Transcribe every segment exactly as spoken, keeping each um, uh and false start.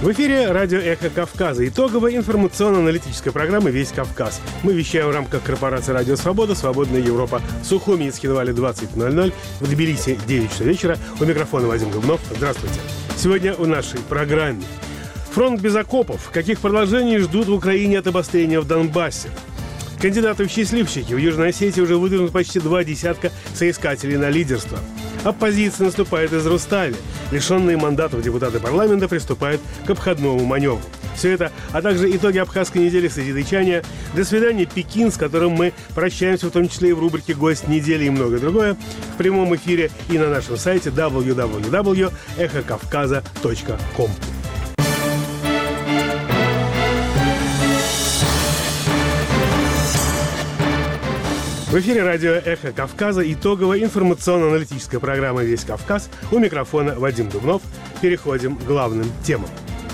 В эфире радио «Эхо Кавказа». Итоговая информационно-аналитическая программа «Весь Кавказ». Мы вещаем в рамках корпорации «Радио Свобода», «Свободная Европа». В Сухуми и Схинвале двадцать ноль ноль. В Тбилиси девять часов вечера. У микрофона Вадим Губнов. Здравствуйте. Сегодня в нашей программе. Фронт без окопов. Каких продолжений ждут в Украине от обострения в Донбассе? Кандидаты в счастливчики. В Южной Осетии уже выдвинут почти два десятка соискателей на лидерство. Оппозиция наступает из Рустави. Лишенные мандатов депутаты парламента приступают к обходному маневру. Все это, а также итоги абхазской недели созидычания. До свидания, Пекин, с которым мы прощаемся, в том числе и в рубрике «Гость недели» и многое другое, в прямом эфире и на нашем сайте дабл ю дабл ю дабл ю точка эхо кавказа точка ком. В эфире радио «Эхо Кавказа», итоговая информационно-аналитическая программа «Весь Кавказ». У микрофона Вадим Дубнов. Переходим к главным темам.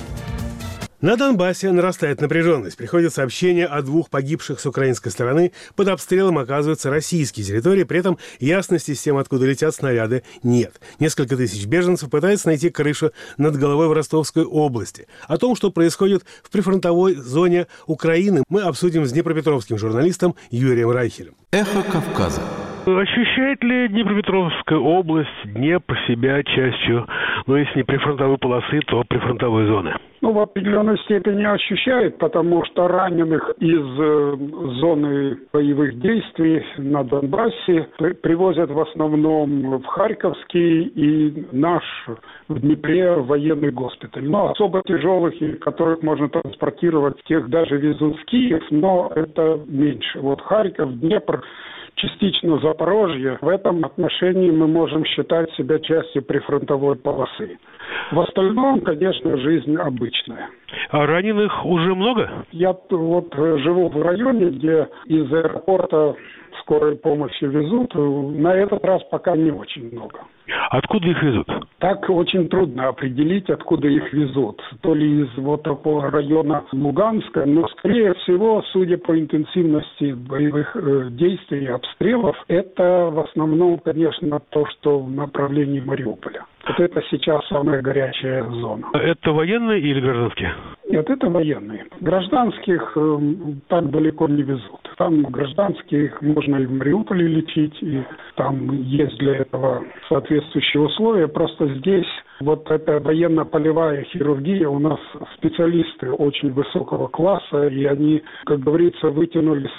На Донбассе нарастает напряженность. Приходят сообщения о двух погибших с украинской стороны. Под обстрелом оказываются российские территории. При этом ясности с тем, откуда летят снаряды, нет. Несколько тысяч беженцев пытаются найти крышу над головой в Ростовской области. О том, что происходит в прифронтовой зоне Украины, мы обсудим с днепропетровским журналистом Юрием Райхелем. Эхо Кавказа. Ощущает ли Днепропетровская область Днепр себя частью, ну, если не прифронтовой полосы, то прифронтовой зоны? Ну, в определенной степени ощущает, потому что раненых из э, зоны боевых действий на Донбассе при- привозят в основном в Харьковский и наш в Днепре военный госпиталь. Но особо тяжелых, которых можно транспортировать, тех даже везут в Киев, но это меньше. Вот Харьков, Днепр, частично Запорожье. В этом отношении мы можем считать себя частью прифронтовой полосы. В остальном, конечно, жизнь обычная. А раненых уже много? Я вот живу в районе, где из аэропорта скорой помощи везут. На этот раз пока не очень много. Откуда их везут? Так очень трудно определить, откуда их везут. То ли из вот такого района Луганска, но, скорее всего, судя по интенсивности боевых э, действий и обстрелов, это в основном, конечно, то, что в направлении Мариуполя. Вот это сейчас самая горячая зона. Это военные или гражданские? Нет, это военные. Гражданских э, так далеко не везут. Там гражданских можно и в Мариуполе лечить, и там есть для этого соответствующие условия. Просто здесь вот эта военно-полевая хирургия, у нас специалисты очень высокого класса, и они, как говорится, вытянули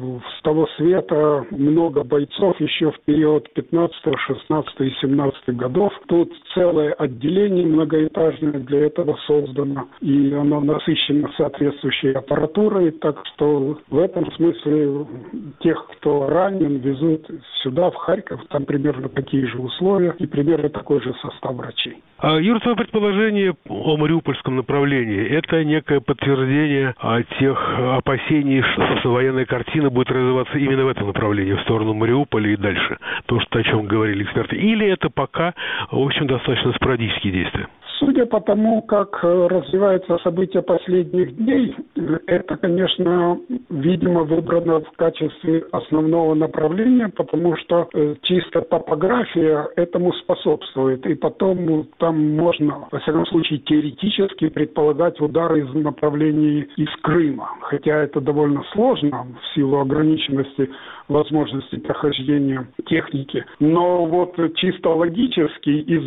с того света много бойцов еще в период пятнадцатого, шестнадцатого и семнадцатого годов. Тут целое отделение многоэтажное для этого создано, и оно насыщено соответствующей аппаратурой, так что в этом смысле тех, кто ранен, везут сюда, в Харьков, там примерно такие же условия и примерно такой же состав врачей. А, Юр, твое предположение о мариупольском направлении – это некое подтверждение тех опасений, что военная картина будет развиваться именно в этом направлении, в сторону Мариуполя и дальше, то, что, о чем говорили эксперты, или это пока, в общем, достаточно спорадические действия? Судя по тому, как развиваются события последних дней, это, конечно, видимо, выбрано в качестве основного направления, потому что чисто топография этому способствует. И потом там можно, во всяком случае, теоретически предполагать удары из направлений из Крыма. Хотя это довольно сложно в силу ограниченности возможности прохождения техники. Но вот чисто логически из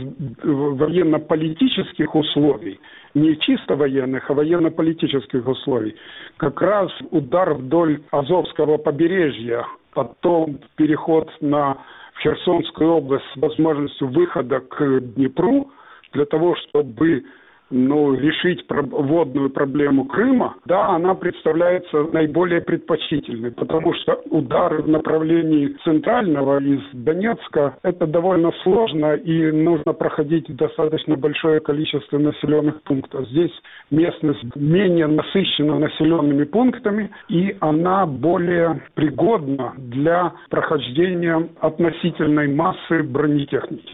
военно-политических условий, не чисто военных, а военно-политических условий, как раз удар вдоль Азовского побережья, потом переход на Херсонскую область с возможностью выхода к Днепру для того, чтобы ну, решить водную проблему Крыма, да, она представляется наиболее предпочтительной, потому что удары в направлении центрального из Донецка это довольно сложно и нужно проходить достаточно большое количество населенных пунктов. Здесь местность менее насыщена населенными пунктами, и она более пригодна для прохождения относительной массы бронетехники.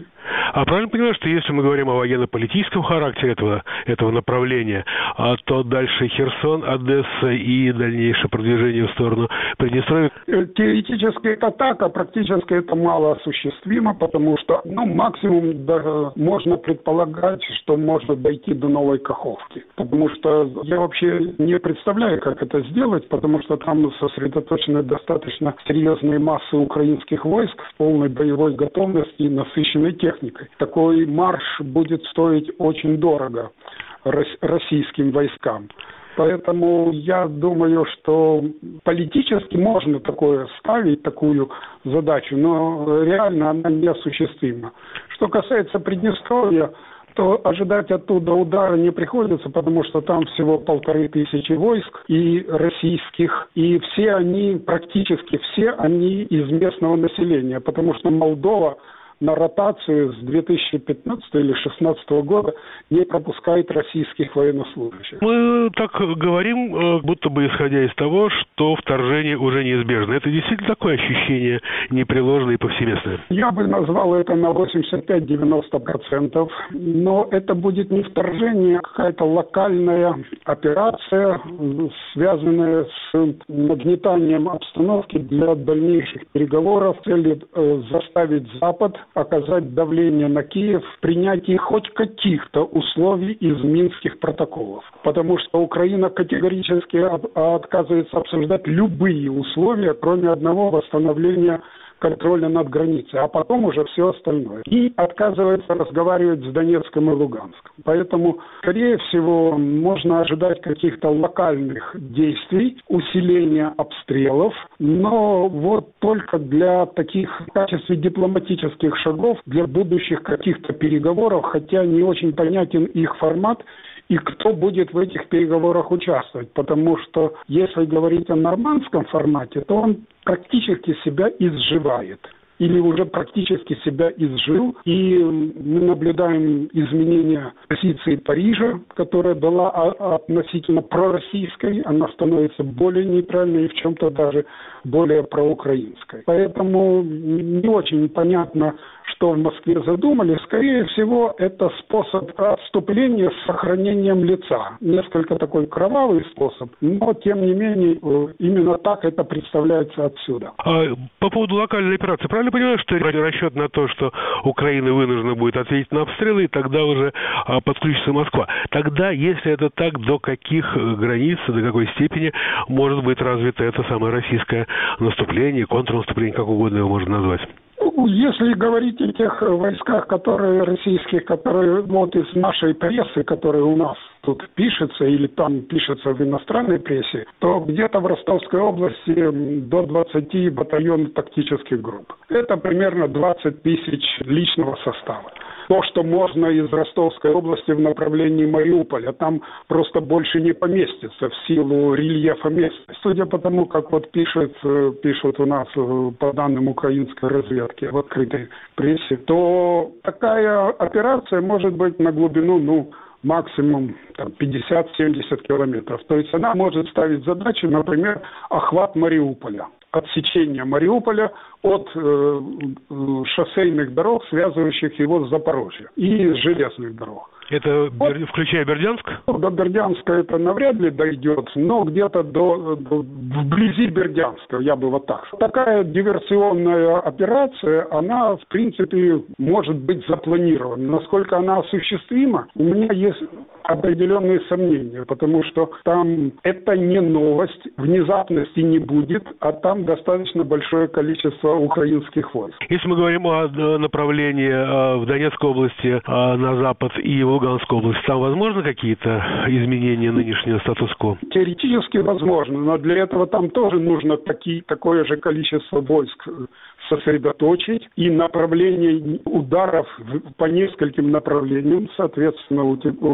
А правильно понимаю, что если мы говорим о военно-политическом характере этого, этого направления, то дальше Херсон, Одесса и дальнейшее продвижение в сторону Приднестровья? Теоретически это так, а практически это мало осуществимо, потому что, ну, максимум да, можно предполагать, что можно дойти до Новой Каховки. Потому что я вообще не представляю, как это сделать, потому что там сосредоточены достаточно серьезные массы украинских войск в полной боевой готовности и насыщенной техникой. Такой марш будет стоить очень дорого российским войскам. Поэтому я думаю, что политически можно такое ставить, такую задачу, но реально она неосуществима. Что касается Приднестровья, то ожидать оттуда удара не приходится, потому что там всего полторы тысячи войск и российских, и все они, практически все они из местного населения, потому что Молдова на ротацию с две тысячи пятнадцатого или две тысячи шестнадцатого года не пропускает российских военнослужащих. Мы так говорим, будто бы исходя из того, что вторжение уже неизбежно. Это действительно такое ощущение непреложное и повсеместное? Я бы назвал это на восемьдесят пять - девяносто процентов, но это будет не вторжение, а какая-то локальная операция, связанная с нагнетанием обстановки для дальнейших переговоров с целью э, заставить Запад оказать давление на Киев в принятии хоть каких-то условий из Минских протоколов. Потому что Украина категорически отказывается обсуждать любые условия, кроме одного — восстановления контроля над границей, а потом уже все остальное. И отказывается разговаривать с Донецком и Луганском. Поэтому, скорее всего, можно ожидать каких-то локальных действий, усиления обстрелов, но вот только для таких, в качестве дипломатических шагов, для будущих каких-то переговоров, хотя не очень понятен их формат и кто будет в этих переговорах участвовать. Потому что, если говорить о нормандском формате, то он практически себя изживает. Или уже практически себя изжил. И мы наблюдаем изменения позиции Парижа, которая была относительно пророссийской. Она становится более нейтральной и в чем-то даже более проукраинской. Поэтому не очень понятно, что в Москве задумали. Скорее всего, это способ отступления с сохранением лица. Несколько такой кровавый способ, но, тем не менее, именно так это представляется отсюда. А по поводу локальной операции, правильно понимаю, что расчет на то, что Украина вынуждена будет ответить на обстрелы, и тогда уже а, подключится Москва? Тогда, если это так, до каких границ, до какой степени может быть развито это самое российское наступление, контрнаступление, как угодно его можно назвать? Если говорить о тех войсках, которые российских, которые вот из нашей прессы, которые у нас тут пишется или там пишется в иностранной прессе, то где-то в Ростовской области до двадцати батальонов тактических групп. Это примерно двадцать тысяч личного состава. То, что можно из Ростовской области в направлении Мариуполя, там просто больше не поместится в силу рельефа местности. Судя по тому, как вот пишут, пишут у нас по данным украинской разведки в открытой прессе, то такая операция может быть на глубину, ну, максимум пятьдесят - семьдесят километров. То есть она может ставить задачу, например, охват Мариуполя. Отсечение Мариуполя от э, шоссейных дорог, связывающих его с Запорожьем, и железных дорог. Это вот, включая Бердянск? До Бердянска это навряд ли дойдет, но где-то до, до вблизи Бердянска, я бы вот так. Такая диверсионная операция, она в принципе может быть запланирована. Насколько она осуществима, у меня есть определенные сомнения, потому что там это не новость, внезапности не будет, а там достаточно большое количество украинских войск. Если мы говорим о направлении в Донецкой области на запад и в Луганской области, там возможны какие-то изменения нынешнего статус-кво? Теоретически возможно, но для этого там тоже нужно таки, такое же количество войск сосредоточить, и направление ударов по нескольким направлениям, соответственно,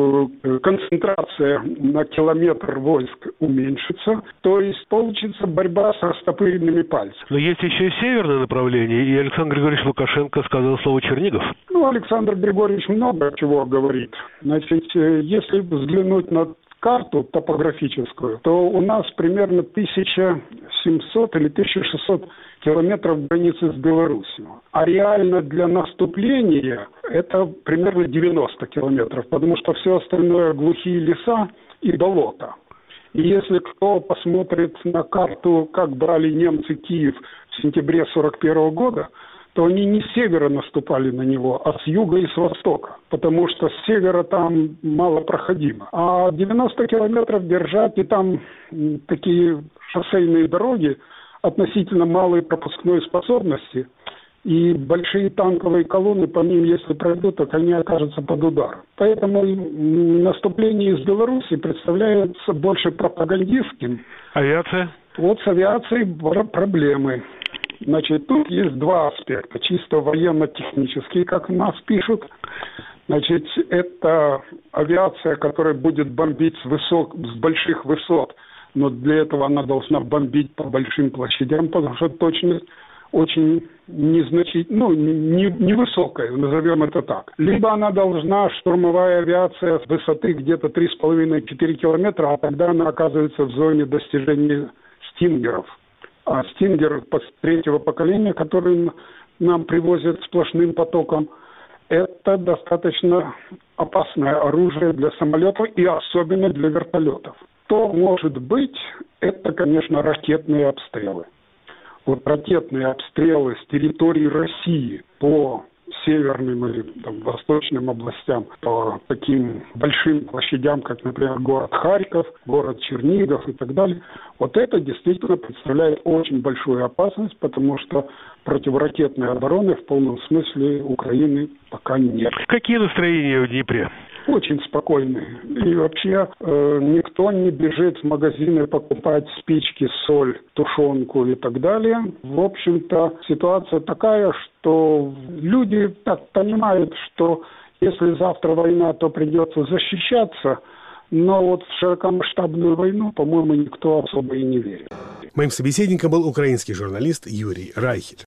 концентрация на километр войск уменьшится, то есть получится борьба с растопыренными пальцами. Но есть еще и северное направление, и Александр Григорьевич Лукашенко сказал слово «Чернигов». Ну, Александр Григорьевич много чего говорит. Значит, если взглянуть на карту топографическую, то у нас примерно тысяча семьсот или тысяча шестьсот километров границы с Беларусью. А реально для наступления это примерно девяносто километров, потому что все остальное глухие леса и болота. И если кто посмотрит на карту, как брали немцы Киев в сентябре сорок первого года, то они не с севера наступали на него, а с юга и с востока, потому что с севера там мало проходимо. А девяносто километров держать, и там такие шоссейные дороги относительно малой пропускной способности, и большие танковые колонны по ним, если пройдут, то они окажутся под ударом. Поэтому наступление из Беларуси представляется больше пропагандистским. Авиация? Вот с авиацией проблемы. Значит, тут есть два аспекта. Чисто военно-технические, как у нас пишут. Значит, это авиация, которая будет бомбить с, высок, с больших высот, но для этого она должна бомбить по большим площадям, потому что точность очень незначительная, ну, не, невысокая, назовем это так. Либо она должна, штурмовая авиация, с высоты где-то три с половиной - четыре километра, а тогда она оказывается в зоне достижения стингеров. А стингер третьего поколения, который нам привозят сплошным потоком, это достаточно опасное оружие для самолетов и особенно для вертолетов. То может быть, это, конечно, ракетные обстрелы. Вот ракетные обстрелы с территории России по северным или там, восточным областям, по таким большим площадям, как, например, город Харьков, город Чернигов и так далее, вот это действительно представляет очень большую опасность, потому что противоракетной обороны в полном смысле Украины пока нет. Какие настроения в Днепре? Очень спокойные. И вообще э, никто не бежит в магазины покупать спички, соль, тушенку и так далее. В общем-то, ситуация такая, что люди так понимают, что если завтра война, то придется защищаться. Но вот в широкомасштабную войну, по-моему, никто особо и не верит. Моим собеседником был украинский журналист Юрий Райхель.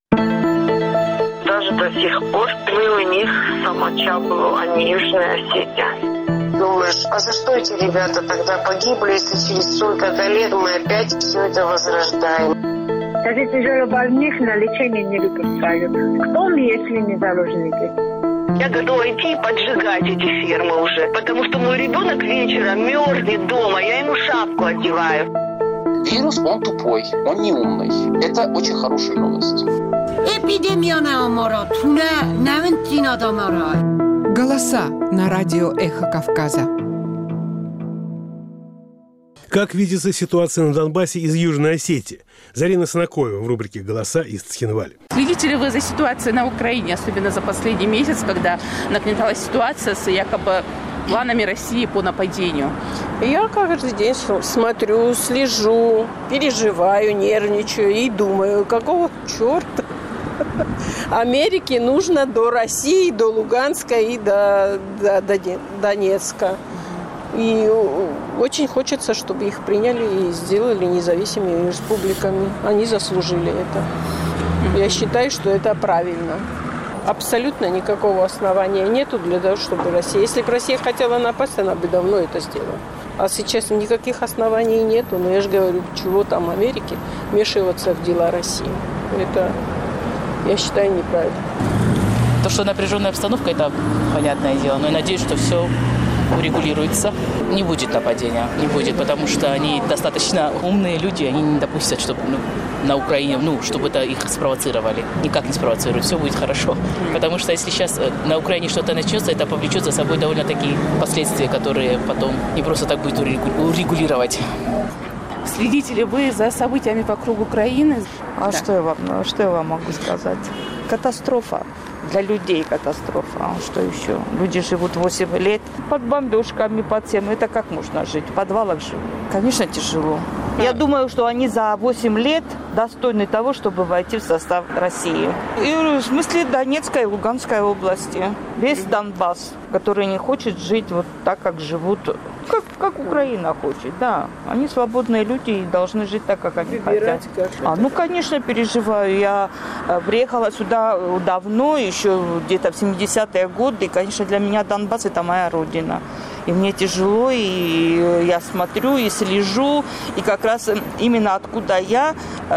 Даже до сих пор мы у них самочаблу, а не Южная Осетия. Думаешь, а за что эти ребята тогда погибли, если через столько-то лет мы опять все это возрождаем? Даже тяжелобольных на лечение не выпускают. Кто мы, если не заложники? Я готова идти и поджигать эти фермы уже, потому что мой ребенок вечером мерзнет дома, я ему шапку одеваю. Вирус, он тупой, он не умный. Это очень хорошая новость. Голоса на радио «Эхо Кавказа». Как видится ситуация на Донбассе из Южной Осетии? Зарина Санакоева в рубрике «Голоса» из Цхинвали. Следите ли вы за ситуацией на Украине, особенно за последний месяц, когда нагнеталась ситуация с якобы планами России по нападению? Я каждый день смотрю, слежу, переживаю, нервничаю и думаю, какого черта Америке нужно до России, до Луганска и до, до, до Донецка. И очень хочется, чтобы их приняли и сделали независимыми республиками. Они заслужили это. Я считаю, что это правильно. Абсолютно никакого основания нету для того, чтобы Россия... Если бы Россия хотела напасть, она бы давно это сделала. А сейчас никаких оснований нету. Но я же говорю, чего там Америке вмешиваться в дела России. Это, я считаю, неправильно. То, что напряженная обстановка, это понятное дело. Но я надеюсь, что все урегулируется. Не будет нападения, не будет, потому что они достаточно умные люди, они не допустят, чтобы ну, на Украине, ну, чтобы это их спровоцировали. Никак не спровоцируют, все будет хорошо. Потому что если сейчас на Украине что-то начнется, это повлечет за собой довольно такие последствия, которые потом не просто так будет урегулировать. Следите ли вы за событиями вокруг Украины? А да. что, я вам, что я вам могу сказать? Катастрофа. Для людей катастрофа. А что еще? Люди живут восемь лет под бомбежками, под всем. Это как можно жить? В подвалах живут? Конечно, тяжело. Да. Я думаю, что они за восемь лет достойны того, чтобы войти в состав России. И в смысле Донецкой и Луганской области. Весь Донбасс, который не хочет жить вот так, как живут, как, как Украина хочет, да. Они свободные люди и должны жить так, как они Выбирать хотят. Как а, ну, конечно, переживаю. Я приехала сюда давно, еще где-то в семидесятые годы. И, конечно, для меня Донбасс – это моя родина. И мне тяжело, и я смотрю, и слежу. И как раз именно откуда я,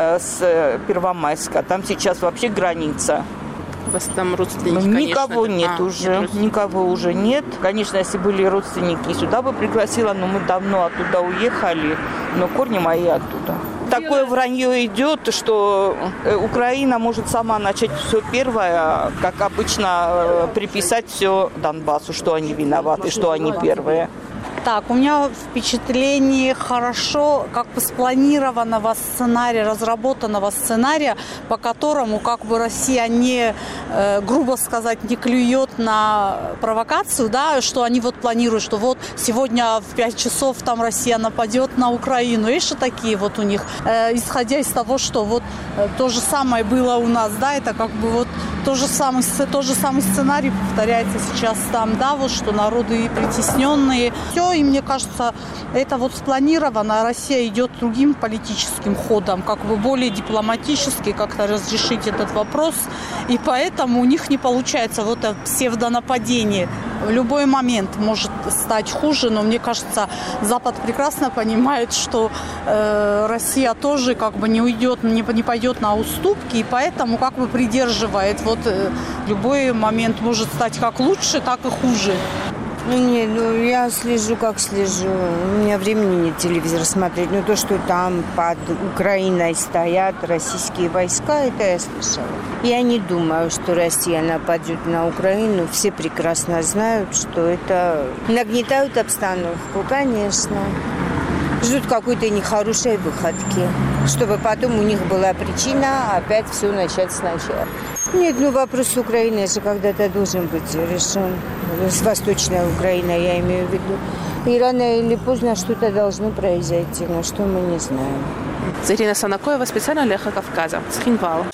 с Первомайска, там сейчас вообще граница. У вас там родственники, Никого конечно, нет а, уже, нет никого уже нет. Конечно, если были родственники, сюда бы пригласила, но мы давно оттуда уехали, но корни мои оттуда. Такое вранье идет, что Украина может сама начать все первое, как обычно, приписать все Донбассу, что они виноваты, что они первые. Так, у меня впечатление хорошо как бы спланированного сценария, разработанного сценария, по которому как бы Россия не, э, грубо сказать, не клюет на провокацию, да, что они вот планируют, что вот сегодня в пять часов там Россия нападет на Украину. Есть же такие вот у них, э, исходя из того, что вот э, то же самое было у нас, да, это как бы вот то же самый, тот же самый сценарий повторяется сейчас там, да, вот что народы притесненные. Все, и мне кажется, это вот спланировано. Россия идет другим политическим ходом, как бы более дипломатически как-то разрешить этот вопрос. И поэтому у них не получается вот это псевдонападение. В любой момент может стать хуже, но мне кажется, Запад прекрасно понимает, что э, Россия тоже как бы не уйдет, не, не пойдет на уступки, и поэтому как бы придерживает. Вот э, любой момент может стать как лучше, так и хуже. Ну, нет, ну, я слежу, как слежу. У меня времени нет телевизор смотреть. Но то, что там под Украиной стоят российские войска, это я слышала. Я не думаю, что Россия нападет на Украину. Все прекрасно знают, что это нагнетают обстановку, конечно. Ждут какой-то нехорошей выходки, чтобы потом у них была причина опять все начать сначала. Нет, ну вопрос Украины же когда-то должен быть решен. С Восточной Украиной я имею в виду. И рано или поздно что-то должно произойти, но что мы не знаем. Ирина Санакоева, специально для Эхо Кавказа, с Хинвала.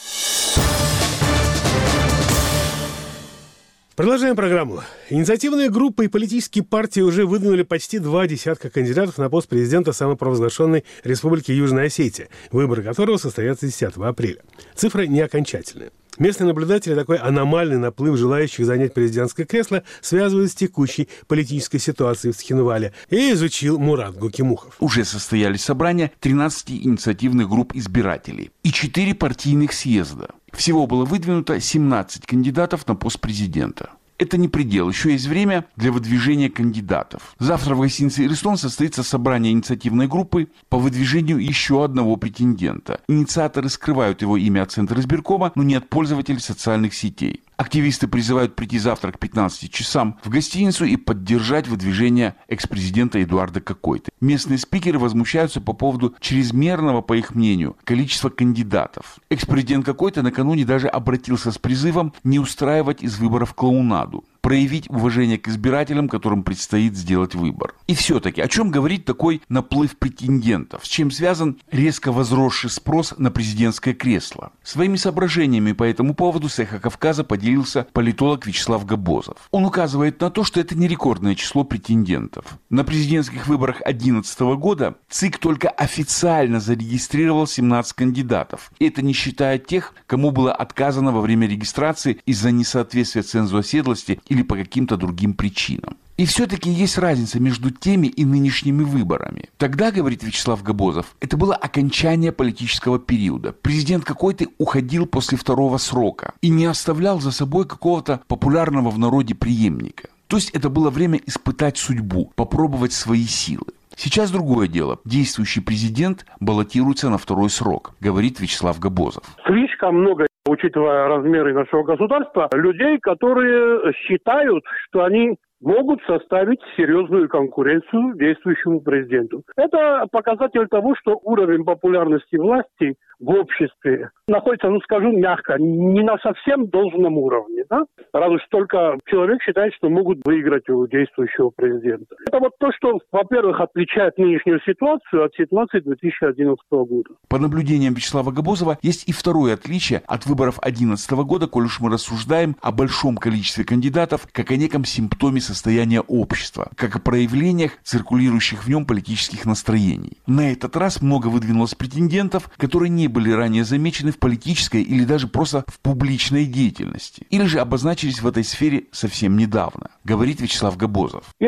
Продолжаем программу. Инициативные группы и политические партии уже выдвинули почти два десятка кандидатов на пост президента самопровозглашенной Республики Южная Осетия, выборы которого состоятся десятого апреля. Цифры не окончательные. Местные наблюдатели такой аномальный наплыв желающих занять президентское кресло связывают с текущей политической ситуацией в Цхинвале, и изучил Мурат Гукимухов. Уже состоялись собрания тринадцати инициативных групп избирателей и четыре партийных съезда. Всего было выдвинуто семнадцать кандидатов на пост президента. Это не предел, еще есть время для выдвижения кандидатов. Завтра в гостинице «Иристон» состоится собрание инициативной группы по выдвижению еще одного претендента. Инициаторы скрывают его имя от Центра избиркома, но не от пользователей социальных сетей. Активисты призывают прийти завтра к пятнадцати часам в гостиницу и поддержать выдвижение экс-президента Эдуарда Какойты. Местные спикеры возмущаются по поводу чрезмерного, по их мнению, количества кандидатов. Экс-президент Какойты накануне даже обратился с призывом не устраивать из выборов клоунаду, проявить уважение к избирателям, которым предстоит сделать выбор. И все-таки, о чем говорит такой наплыв претендентов? С чем связан резко возросший спрос на президентское кресло? Своими соображениями по этому поводу с «Эхо Кавказа» поделился политолог Вячеслав Габозов. Он указывает на то, что это не рекордное число претендентов. На президентских выборах две тысячи одиннадцатого года ЦИК только официально зарегистрировал семнадцать кандидатов. И это не считая тех, кому было отказано во время регистрации из-за несоответствия цензу оседлости или по каким-то другим причинам. И все-таки есть разница между теми и нынешними выборами. Тогда, говорит Вячеслав Габозов, это было окончание политического периода. Президент какой-то уходил после второго срока и не оставлял за собой какого-то популярного в народе преемника. То есть это было время испытать судьбу, попробовать свои силы. Сейчас другое дело. Действующий президент баллотируется на второй срок, говорит Вячеслав Габозов. Слишком много, учитывая размеры нашего государства, людей, которые считают, что они могут составить серьезную конкуренцию действующему президенту. Это показатель того, что уровень популярности власти в обществе находится, ну скажу мягко, не на совсем должном уровне. Да? Разве что только человек считает, что могут выиграть у действующего президента. Это вот то, что, во-первых, отличает нынешнюю ситуацию от ситуации две тысячи одиннадцатого года. По наблюдениям Вячеслава Габозова, есть и второе отличие от выборов две тысячи одиннадцатого года, коль уж мы рассуждаем о большом количестве кандидатов, как о неком симптоме состояния общества, как о проявлениях циркулирующих в нем политических настроений. На этот раз много выдвинулось претендентов, которые не были ранее замечены в политической или даже просто в публичной деятельности, или же обозначились в этой сфере совсем недавно, говорит Вячеслав Габозов. И это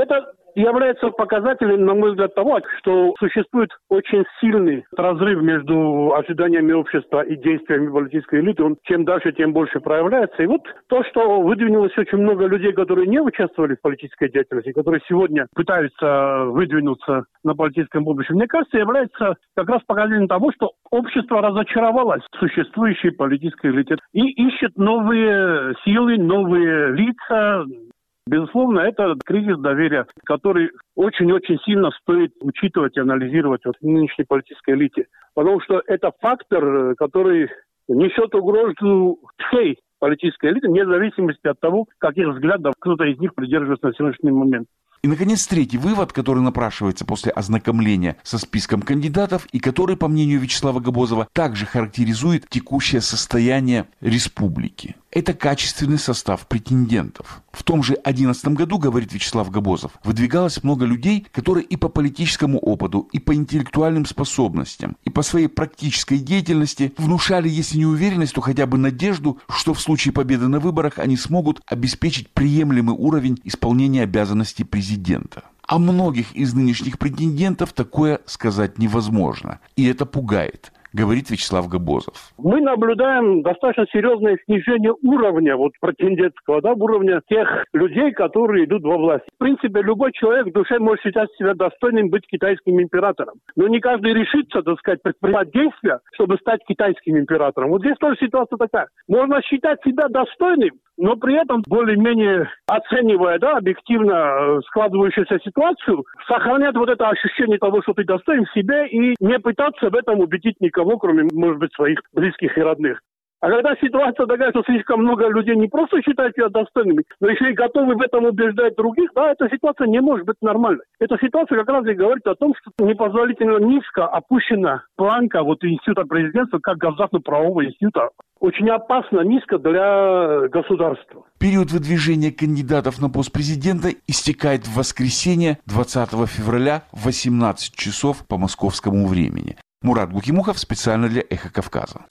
является показателем, на мой взгляд, того, что существует очень сильный разрыв между ожиданиями общества и действиями политической элиты. Он чем дальше, тем больше проявляется. И вот то, что выдвинулось очень много людей, которые не участвовали в политической деятельности, которые сегодня пытаются выдвинуться на политическом будущем, мне кажется, является как раз показателем того, что общество разочаровалось в существующей политической элите и ищет новые силы, новые лица. Безусловно, это кризис доверия, который очень-очень сильно стоит учитывать и анализировать вот в нынешней политической элите. Потому что это фактор, который несет угрозу всей политической элите, вне зависимости от того, каких взглядов кто-то из них придерживается на сегодняшний момент. И, наконец, третий вывод, который напрашивается после ознакомления со списком кандидатов и который, по мнению Вячеслава Габозова, также характеризует текущее состояние республики. Это качественный состав претендентов. В том же две тысячи одиннадцатом году, говорит Вячеслав Габозов, выдвигалось много людей, которые и по политическому опыту, и по интеллектуальным способностям, и по своей практической деятельности внушали, если не уверенность, то хотя бы надежду, что в случае победы на выборах они смогут обеспечить приемлемый уровень исполнения обязанностей президента. О многих из нынешних претендентов такое сказать невозможно. И это пугает, говорит Вячеслав Габозов. Мы наблюдаем достаточно серьезное снижение уровня вот, претендентского, да, уровня тех людей, которые идут во власть. В принципе, любой человек в душе может считать себя достойным быть китайским императором. Но не каждый решится, так сказать, предпринимать действия, чтобы стать китайским императором. Вот здесь тоже ситуация такая. Можно считать себя достойным, но при этом более-менее оценивая, да, объективно складывающуюся ситуацию, сохранять вот это ощущение того, что ты достоин в себе и не пытаться в этом убедить никого, кроме, может быть, своих близких и родных. А когда ситуация такая, что слишком много людей не просто считают себя достойными, но еще и готовы в этом убеждать других, да, эта ситуация не может быть нормальной. Эта ситуация как раз и говорит о том, что непозволительно низко опущена планка вот института президентства как государственно-правового института. Очень опасно низко для государства. Период выдвижения кандидатов на пост президента истекает в воскресенье двадцатого февраля в восемнадцать часов по московскому времени. Мурат Гукимухов специально для «Эхо Кавказа».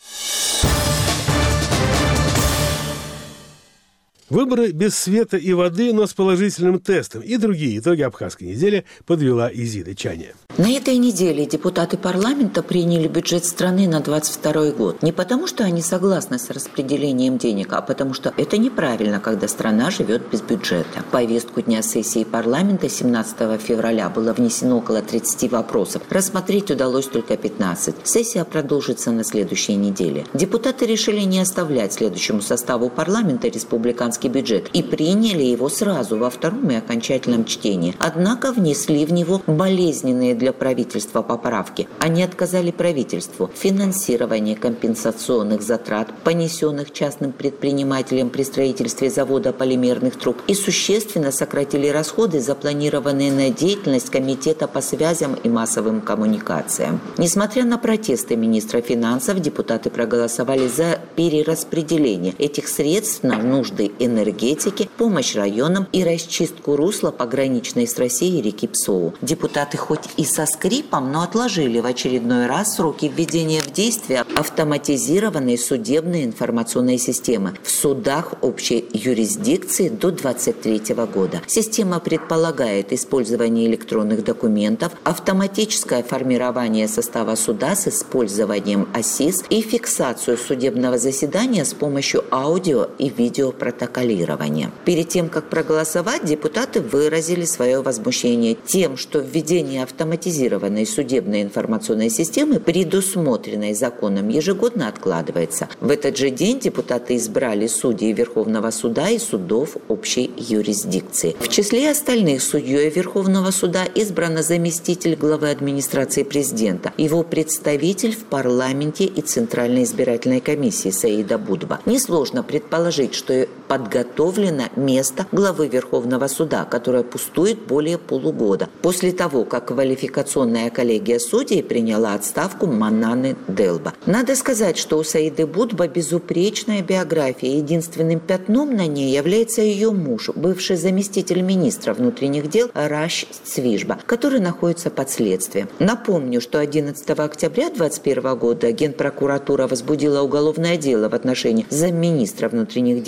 Выборы без света и воды, но с положительным тестом. И другие итоги абхазской недели подвела Изида Чаня. На этой неделе депутаты парламента приняли бюджет страны на двадцать второй год. Не потому, что они согласны с распределением денег, а потому что это неправильно, когда страна живет без бюджета. В повестку дня сессии парламента семнадцатого февраля было внесено около тридцати вопросов. Рассмотреть удалось только пятнадцать. Сессия продолжится на следующей неделе. Депутаты решили не оставлять следующему составу парламента республиканский бюджет и приняли его сразу во втором и окончательном чтении. Однако внесли в него болезненные для правительства поправки. Они отказали правительству в финансировании компенсационных затрат, понесенных частным предпринимателям при строительстве завода полимерных труб, и существенно сократили расходы, запланированные на деятельность Комитета по связям и массовым коммуникациям. Несмотря на протесты министра финансов, депутаты проголосовали за перераспределение этих средств на нужды энергетики, помощь районам и расчистку русла пограничной с Россией реки Псоу. Депутаты хоть и со скрипом, но отложили в очередной раз сроки введения в действие автоматизированной судебной информационной системы в судах общей юрисдикции до двадцать третьего года. Система предполагает использование электронных документов, автоматическое формирование состава суда с использованием ОСИС и фиксацию судебного заседания с помощью аудио и видеопротоколирования. Перед тем, как проголосовать, депутаты выразили свое возмущение тем, что введение автоматизированной судебной информационной системы, предусмотренной законом, ежегодно откладывается. В этот же день депутаты избрали судей Верховного суда и судов общей юрисдикции. В числе остальных судьей Верховного суда избрана заместитель главы администрации президента, его представитель в парламенте и Центральной избирательной комиссии Саида Будва. Несложно предположить, что подготовлено место главы Верховного суда, которое пустует более полугода, после того, как квалификационная коллегия судей приняла отставку Мананы Делба. Надо сказать, что у Саиды Будба безупречная биография. Единственным пятном на ней является ее муж, бывший заместитель министра внутренних дел Раш Цвижба, который находится под следствием. Напомню, что одиннадцатого октября две тысячи двадцать первого года Генпрокуратура возбудила уголовное дело в отношении замминистра внутренних дел Раш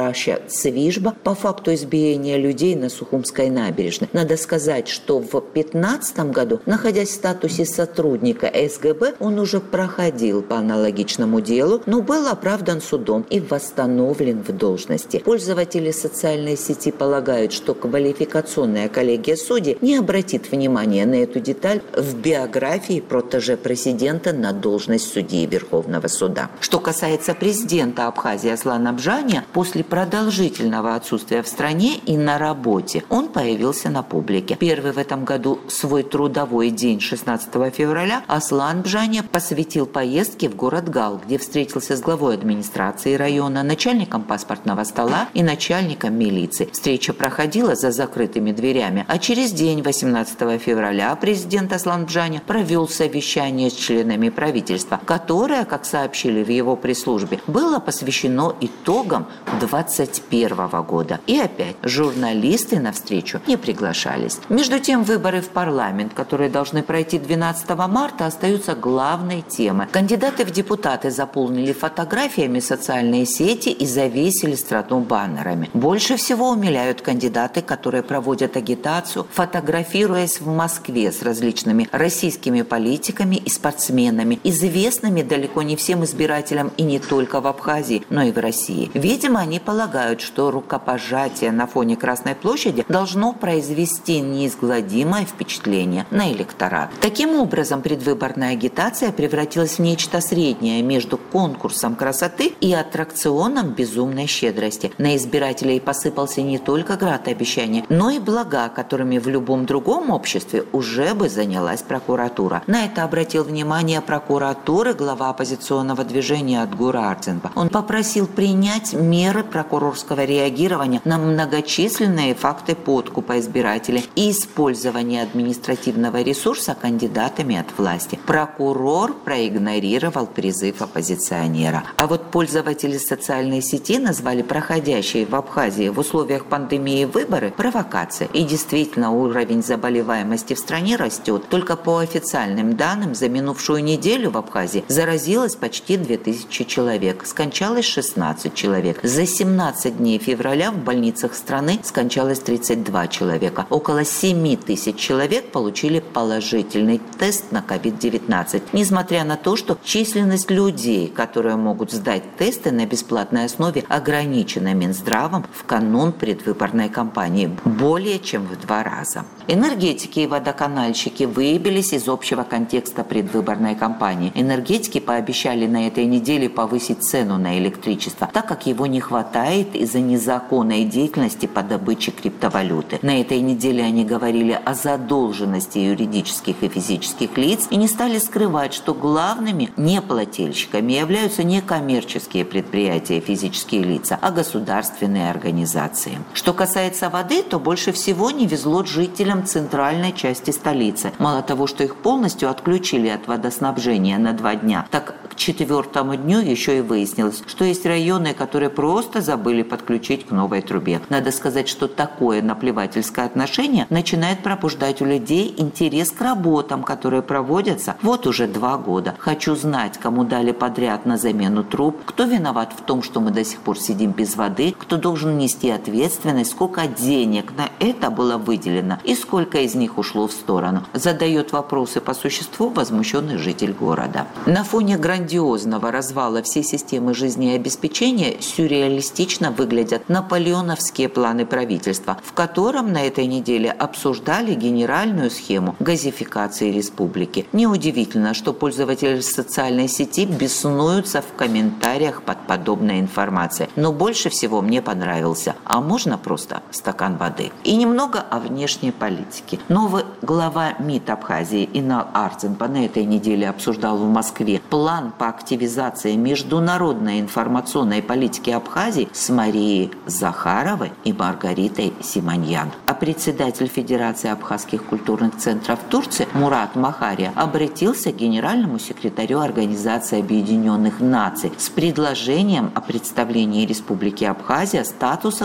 Раша Цвижба по факту избиения людей на Сухумской набережной. Надо сказать, что в две тысячи пятнадцатом году, находясь в статусе сотрудника эс гэ бэ, он уже проходил по аналогичному делу, но был оправдан судом и восстановлен в должности. Пользователи социальной сети полагают, что квалификационная коллегия судей не обратит внимания на эту деталь в биографии протеже президента на должность судьи Верховного суда. Что касается президента Абхазии Аслана Бжаня, после продолжительного отсутствия в стране и на работе он появился на публике. Первый в этом году свой трудовой день шестнадцатого февраля Аслан Бжаня посвятил поездке в город Гал, где встретился с главой администрации района, начальником паспортного стола и начальником милиции. Встреча проходила за закрытыми дверями, а через день, восемнадцатого февраля, президент Аслан Бжаня провел совещание с членами правительства, которое, как сообщили в его пресс-службе, было посвящено итогам двадцать первого года. И опять журналисты на встречу не приглашались. Между тем, выборы в парламент, которые должны пройти двенадцатого марта, остаются главной темой. Кандидаты в депутаты заполнили фотографиями социальные сети и завесили страну баннерами. Больше всего умиляют кандидаты, которые проводят агитацию, фотографируясь в Москве с различными российскими политиками и спортсменами, известными далеко не всем избирателям и не только в Абхазии, но и в России. Видимо, они полагают, что рукопожатие на фоне Красной площади должно произвести неизгладимое впечатление на электорат. Таким образом, предвыборная агитация превратилась в нечто среднее между конкурсом красоты и аттракционом безумной щедрости. На избирателей посыпался не только град обещаний, но и блага, которыми в любом другом обществе уже бы занялась прокуратура. На это обратил внимание прокуратуры глава оппозиционного движения Адгур Ардзинба. Он попросил принять меры прокурорского реагирования на многочисленные факты подкупа избирателей и использования административного ресурса кандидатами от власти. Прокурор проигнорировал призыв оппозиционера. А вот пользователи социальной сети назвали проходящие в Абхазии в условиях пандемии выборы провокацией. И действительно, уровень заболеваемости в стране растет. Только по официальным данным, за минувшую неделю в Абхазии заразилось почти две тысячи человек, скончалось шестнадцать человек. За семнадцать дней февраля в больницах страны скончалось тридцать два человека. Около семь тысяч человек получили положительный тест на ковид девятнадцать. Несмотря на то, что численность людей, которые могут сдать тесты на бесплатной основе, ограничена Минздравом в канун предвыборной кампании более чем в два раза. Энергетики и водоканальщики выбились из общего контекста предвыборной кампании. Энергетики пообещали на этой неделе повысить цену на электричество, так как его не хватает из-за незаконной деятельности по добыче криптовалюты. На этой неделе они говорили о задолженности юридических и физических лиц и не стали скрывать, что главными неплательщиками являются не коммерческие предприятия и физические лица, а государственные организации. Что касается воды, то больше всего не везло жителям центральной части столицы. Мало того, что их полностью отключили от водоснабжения на два дня, так к четвертому дню еще и выяснилось, что есть районы, которые просто забыли подключить к новой трубе. Надо сказать, что такое наплевательское отношение начинает пробуждать у людей интерес к работам, которые проводятся вот уже два года. Хочу знать, кому дали подряд на замену труб, кто виноват в том, что мы до сих пор сидим без воды, кто должен нести ответственность, сколько денег на это было выделено и сколько из них ушло в сторону. Задает вопросы по существу возмущенный житель города. На фоне грандиозного развала всей системы жизнеобеспечения сюрреалистично выглядят наполеоновские планы правительства, в котором на этой неделе обсуждали генеральную схему газификации республики. Неудивительно, что пользователи социальной сети беснуются в комментариях под подобной информацией. Но больше всего мне понравился, а можно просто стакан воды. И немного о внешней политике. Новый глава МИД Абхазии Инал Ардзинба на этой неделе обсуждал в Москве план по активизации международной информационной политики Абхазии с Марией Захаровой и Маргаритой Симоньян. А председатель Федерации абхазских культурных центров Турции Мурат Махария обратился к генеральному секретарю Организации Объединенных Наций с предложением о представлении Республики Абхазия статуса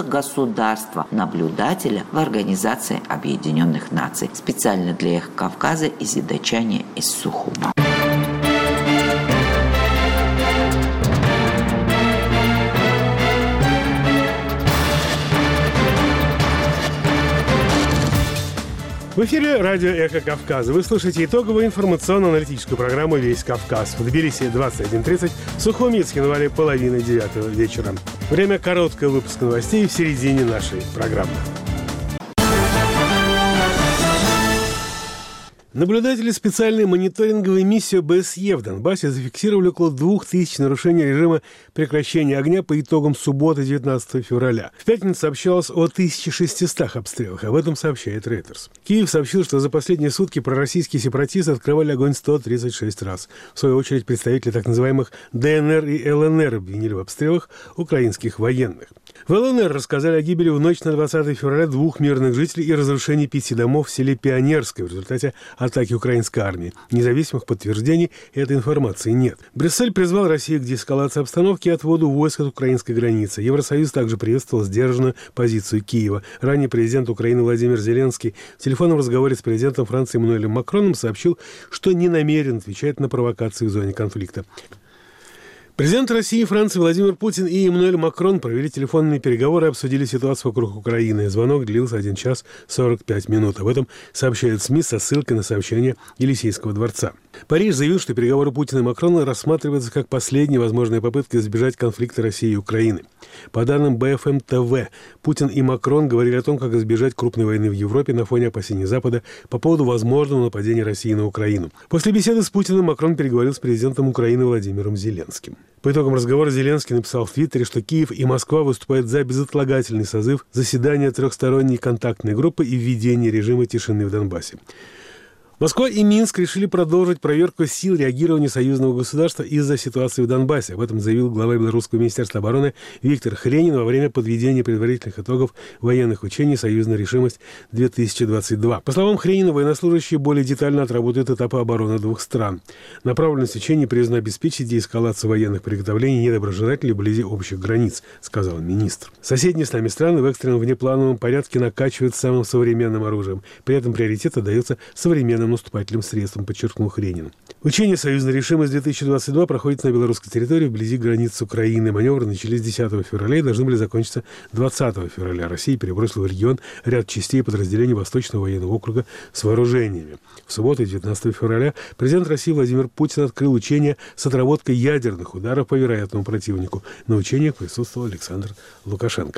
государства-наблюдателя в Организации Объединенных Наций. Специально для Эхо Кавказа Изида Чаня из Сухума. В эфире радио «Эхо Кавказа». Вы слушаете итоговую информационно-аналитическую программу «Весь Кавказ». В Тбилиси двадцать один тридцать, в Сухуми с января половины девятого вечера. Время короткого выпуска новостей в середине нашей программы. Наблюдатели специальной мониторинговой миссии ОБСЕ в Донбассе зафиксировали около двух тысяч нарушений режима прекращения огня по итогам субботы девятнадцатого февраля. В пятницу сообщалось о тысяче шестистах обстрелах. Об этом сообщает Reuters. Киев сообщил, что за последние сутки пророссийские сепаратисты открывали огонь сто тридцать шесть раз. В свою очередь представители так называемых ДНР и ЛНР обвинили в обстрелах украинских военных. В ЛНР рассказали о гибели в ночь на двадцатое февраля двух мирных жителей и разрушении пяти домов в селе Пионерское в результате атаки украинской армии. Независимых подтверждений этой информации нет. Брюссель призвал Россию к деэскалации обстановки и отводу войск от украинской границы. Евросоюз также приветствовал сдержанную позицию Киева. Ранее президент Украины Владимир Зеленский в телефонном разговоре с президентом Франции Эммануэлем Макроном сообщил, что не намерен отвечать на провокации в зоне конфликта. Президент России и Франции Владимир Путин и Эммануэль Макрон провели телефонные переговоры и обсудили ситуацию вокруг Украины. Звонок длился один час сорок пять минут. Об этом сообщают СМИ со ссылкой на сообщение Елисейского дворца. Париж заявил, что переговоры Путина и Макрона рассматриваются как последняя возможная попытка избежать конфликта России и Украины. По данным Бэ Эф Эм Тэ Вэ, Путин и Макрон говорили о том, как избежать крупной войны в Европе на фоне опасений Запада по поводу возможного нападения России на Украину. После беседы с Путиным Макрон переговорил с президентом Украины Владимиром Зеленским. По итогам разговора Зеленский написал в Твиттере, что Киев и Москва выступают за безотлагательный созыв заседания трехсторонней контактной группы и введение режима тишины в Донбассе. Москва и Минск решили продолжить проверку сил реагирования союзного государства из-за ситуации в Донбассе. Об этом заявил глава Белорусского министерства обороны Виктор Хренин во время подведения предварительных итогов военных учений «Союзная решимость-две тысячи двадцать два». По словам Хренина, военнослужащие более детально отработают этапы обороны двух стран. Направленность учений призвана обеспечить деэскалацию военных приготовлений недоброжелателей вблизи общих границ, сказал министр. Соседние с нами страны в экстренном внеплановом порядке накачивают самым современным оружием. При этом приоритет отдается современным наступательным средством, подчеркнул Хренин. Учение «Союзная решимость-две тысячи двадцать два» проходит на белорусской территории вблизи границ с Украиной. Маневры начались десятого февраля и должны были закончиться двадцатого февраля. Россия перебросила в регион ряд частей и подразделений Восточного военного округа с вооружениями. В субботу, девятнадцатого февраля, президент России Владимир Путин открыл учения с отработкой ядерных ударов по вероятному противнику. На учениях присутствовал Александр Лукашенко.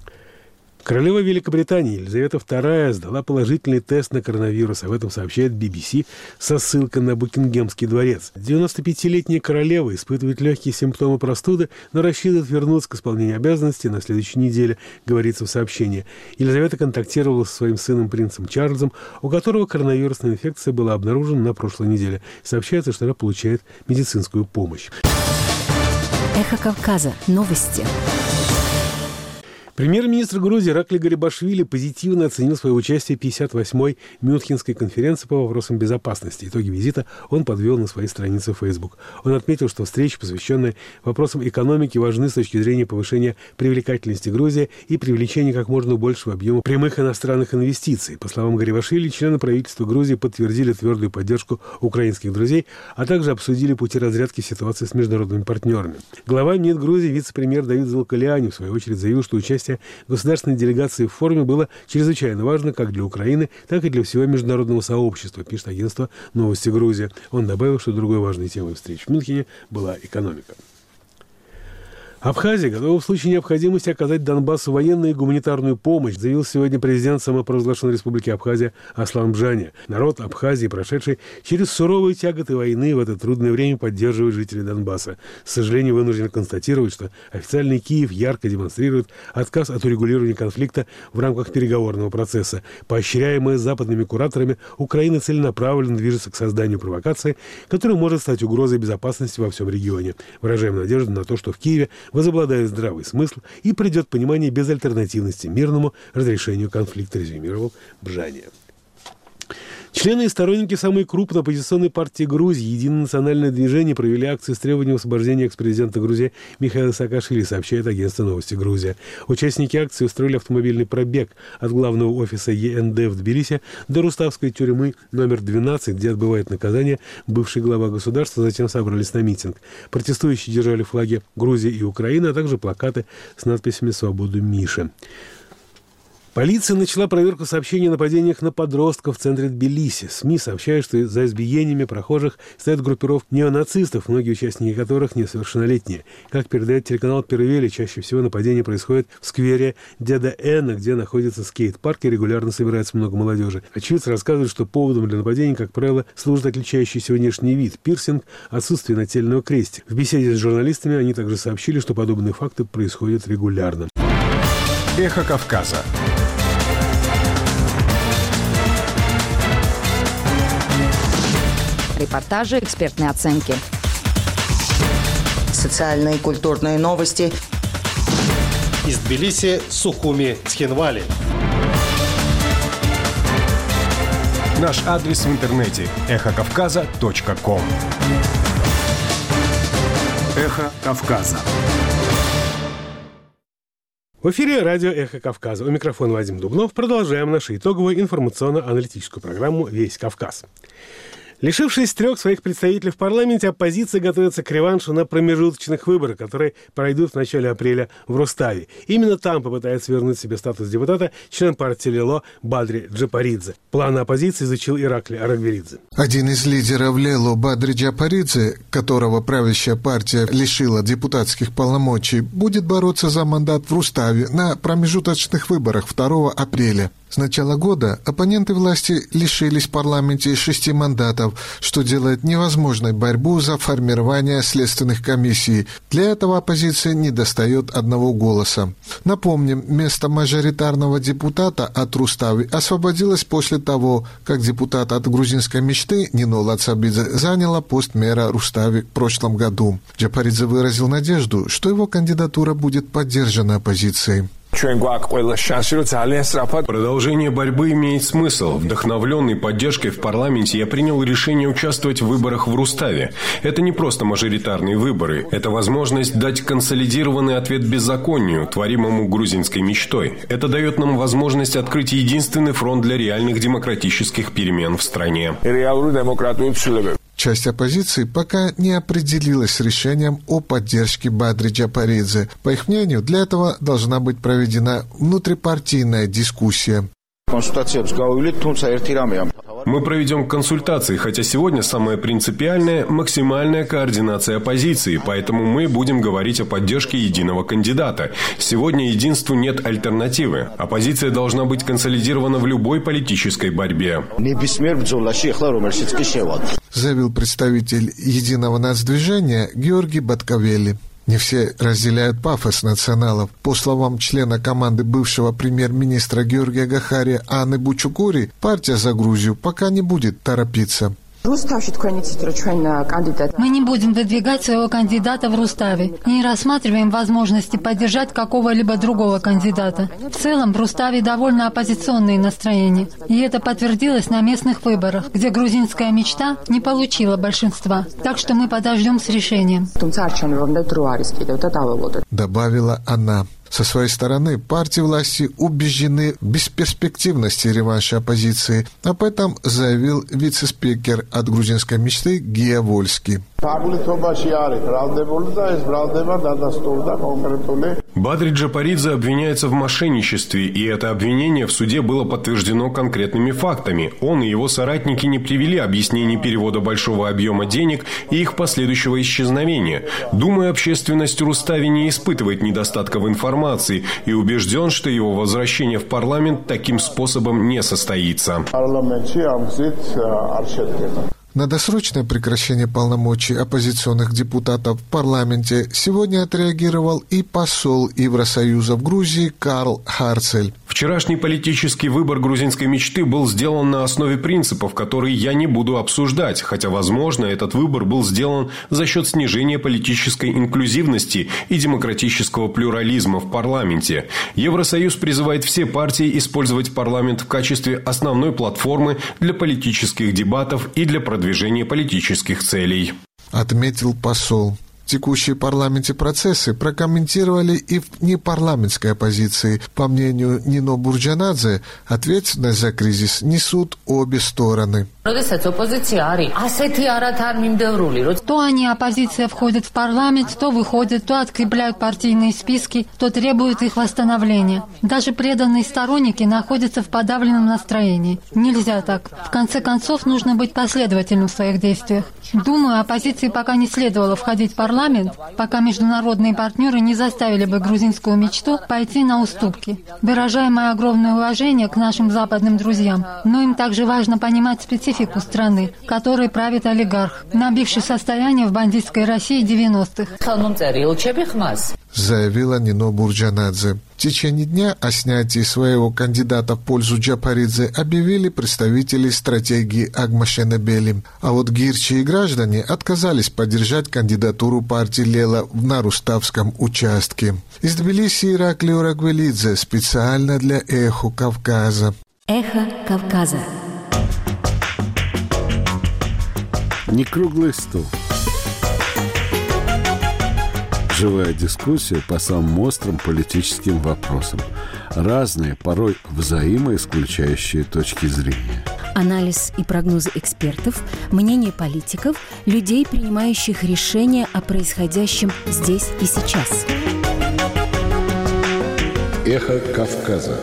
Королева Великобритании Елизавета вторая сдала положительный тест на коронавирус. Об этом сообщает Би Би Си со ссылкой на Букингемский дворец. девяностопятилетняя королева испытывает легкие симптомы простуды, но рассчитывает вернуться к исполнению обязанностей на следующей неделе, говорится в сообщении. Елизавета контактировала со своим сыном принцем Чарльзом, у которого коронавирусная инфекция была обнаружена на прошлой неделе. Сообщается, что она получает медицинскую помощь. Эхо Кавказа. Новости. Премьер-министр Грузии Иракли Гарибашвили позитивно оценил свое участие в пятьдесят восьмой Мюнхенской конференции по вопросам безопасности. Итоги визита он подвел на своей странице в Facebook. Он отметил, что встречи, посвященные вопросам экономики, важны с точки зрения повышения привлекательности Грузии и привлечения как можно большего объема прямых иностранных инвестиций. По словам Гарибашвили, члены правительства Грузии подтвердили твердую поддержку украинских друзей, а также обсудили пути разрядки ситуации с международными партнерами. Глава МИД Грузии, вице-премьер Давид Залкалиани, в свою очередь заявил, что участие государственной делегации в форуме было чрезвычайно важно как для Украины, так и для всего международного сообщества, пишет агентство «Новости Грузия». Он добавил, что другой важной темой встреч в Мюнхене была экономика. Абхазия готова в случае необходимости оказать Донбассу военную и гуманитарную помощь, заявил сегодня президент самопровозглашенной республики Абхазия Аслан Бжаня. Народ Абхазии, прошедший через суровые тяготы войны, в это трудное время поддерживает жителей Донбасса. К сожалению, вынужден констатировать, что официальный Киев ярко демонстрирует отказ от урегулирования конфликта в рамках переговорного процесса. Поощряемая западными кураторами, Украина целенаправленно движется к созданию провокации, которая может стать угрозой безопасности во всем регионе. Выражаем надежду на то, что в Киеве возобладает здравый смысл и придет понимание безальтернативности мирному разрешению конфликта, резюмировал Бжаня. Члены и сторонники самой крупной оппозиционной партии Грузии «Единое национальное движение» провели акцию с требованием освобождения экс-президента Грузии Михаила Саакашвили, сообщает агентство «Новости Грузия». Участники акции устроили автомобильный пробег от главного офиса Е Н Д в Тбилиси до Руставской тюрьмы номер двенадцать, где отбывает наказание бывший глава государства, затем собрались на митинг. Протестующие держали флаги Грузии и Украины, а также плакаты с надписями «Свободу Мише». Полиция начала проверку сообщений о нападениях на подростков в центре Тбилиси. СМИ сообщают, что за избиениями прохожих стоят группировки неонацистов, многие участники которых несовершеннолетние. Как передает телеканал Первели, чаще всего нападения происходят в сквере Деда Эна, где находится скейт-парк и регулярно собирается много молодежи. Очевидцы рассказывают, что поводом для нападений, как правило, служит отличающийся внешний вид, пирсинг, отсутствие нательного крестика. В беседе с журналистами они также сообщили, что подобные факты происходят регулярно. Эхо Кавказа. Репортажи, экспертные оценки. Социальные и культурные новости. Из Тбилиси, Сухуми, Цхинвали. Наш адрес в интернете – эхо кавказа точка ком. Эхо Кавказа. В эфире радио «Эхо Кавказа». У микрофона Вадим Дубнов. Продолжаем нашу итоговую информационно-аналитическую программу «Весь Кавказ». Лишившись трех своих представителей в парламенте, оппозиция готовится к реваншу на промежуточных выборах, которые пройдут в начале апреля в Руставе. Именно там попытается вернуть себе статус депутата член партии Лело Бадри Джапаридзе. Планы оппозиции изучил Ираклий Арагверидзе. Один из лидеров Лело Бадри Джапаридзе, которого правящая партия лишила депутатских полномочий, будет бороться за мандат в Руставе на промежуточных выборах второго апреля. С начала года оппоненты власти лишились в парламенте шести мандатов, что делает невозможной борьбу за формирование следственных комиссий. Для этого оппозиции недостает одного голоса. Напомним, место мажоритарного депутата от Руставы освободилось после того, как депутат от грузинской мечты Нино Лацабидзе заняла пост мэра Руставы в прошлом году. Джапаридзе выразил надежду, что его кандидатура будет поддержана оппозицией. Продолжение борьбы имеет смысл. Вдохновленный поддержкой в парламенте, я принял решение участвовать в выборах в Руставе. Это не просто мажоритарные выборы. Это возможность дать консолидированный ответ беззаконию, творимому грузинской мечтой. Это дает нам возможность открыть единственный фронт для реальных демократических перемен в стране. Часть оппозиции пока не определилась с решением о поддержке Бадри Джапаридзе. По их мнению, для этого должна быть проведена внутрипартийная дискуссия. Мы проведем консультации, хотя сегодня самое принципиальное – максимальная координация оппозиции, поэтому мы будем говорить о поддержке единого кандидата. Сегодня единству нет альтернативы. Оппозиция должна быть консолидирована в любой политической борьбе. Заявил представитель Единого нацдвижения Георгий Баткавели. Не все разделяют пафос националов. По словам члена команды бывшего премьер-министра Георгия Гахария Анны Бучукури, партия за Грузию пока не будет торопиться. Мы не будем выдвигать своего кандидата в Руставе и не рассматриваем возможности поддержать какого-либо другого кандидата. В целом в Руставе довольно оппозиционные настроения, и это подтвердилось на местных выборах, где грузинская мечта не получила большинства. Так что мы подождем с решением. Добавила она. Со своей стороны, партии власти убеждены в бесперспективности реванша оппозиции. Об этом заявил вице-спикер от грузинской мечты Гия Вольский. Бадри Джапаридзе обвиняется в мошенничестве, и это обвинение в суде было подтверждено конкретными фактами. Он и его соратники не привели объяснений перевода большого объема денег и их последующего исчезновения. Думаю, общественность в Руставе не испытывает недостатка в информации и убежден, что его возвращение в парламент таким способом не состоится. На досрочное прекращение полномочий оппозиционных депутатов в парламенте сегодня отреагировал и посол Евросоюза в Грузии Карл Харцель. Вчерашний политический выбор грузинской мечты был сделан на основе принципов, которые я не буду обсуждать, хотя, возможно, этот выбор был сделан за счет снижения политической инклюзивности и демократического плюрализма в парламенте. Евросоюз призывает все партии использовать парламент в качестве основной платформы для политических дебатов и для продвижения движения политических целей. Отметил посол. Текущие в парламенте процессы прокомментировали и в непарламентской оппозиции. По мнению Нино Бурджанадзе, ответственность за кризис несут обе стороны. То они, оппозиция, входит в парламент, то выходят, то открепляют партийные списки, то требуют их восстановления. Даже преданные сторонники находятся в подавленном настроении. Нельзя так. В конце концов, нужно быть последовательным в своих действиях. Думаю, оппозиции пока не следовало входить в парламент, пока международные партнеры не заставили бы грузинскую мечту пойти на уступки. Выражаю мое огромное уважение к нашим западным друзьям, но им также важно понимать специфику страны, которой правит олигарх, набивший состояние в бандитской России девяностых. Заявила Нино Бурджанадзе. В течение дня о снятии своего кандидата в пользу Джапаридзе объявили представители стратегии Агмашенебели. А вот гирчи и граждане отказались поддержать кандидатуру партии Лела на Руставском участке. Из Тбилиси Ираклио Рагвелидзе специально для «Эхо Кавказа». Эхо Кавказа. Не круглый стол. Живая дискуссия по самым острым политическим вопросам. Разные, порой взаимоисключающие точки зрения. Анализ и прогнозы экспертов, мнение политиков, людей, принимающих решения о происходящем здесь и сейчас. Эхо Кавказа.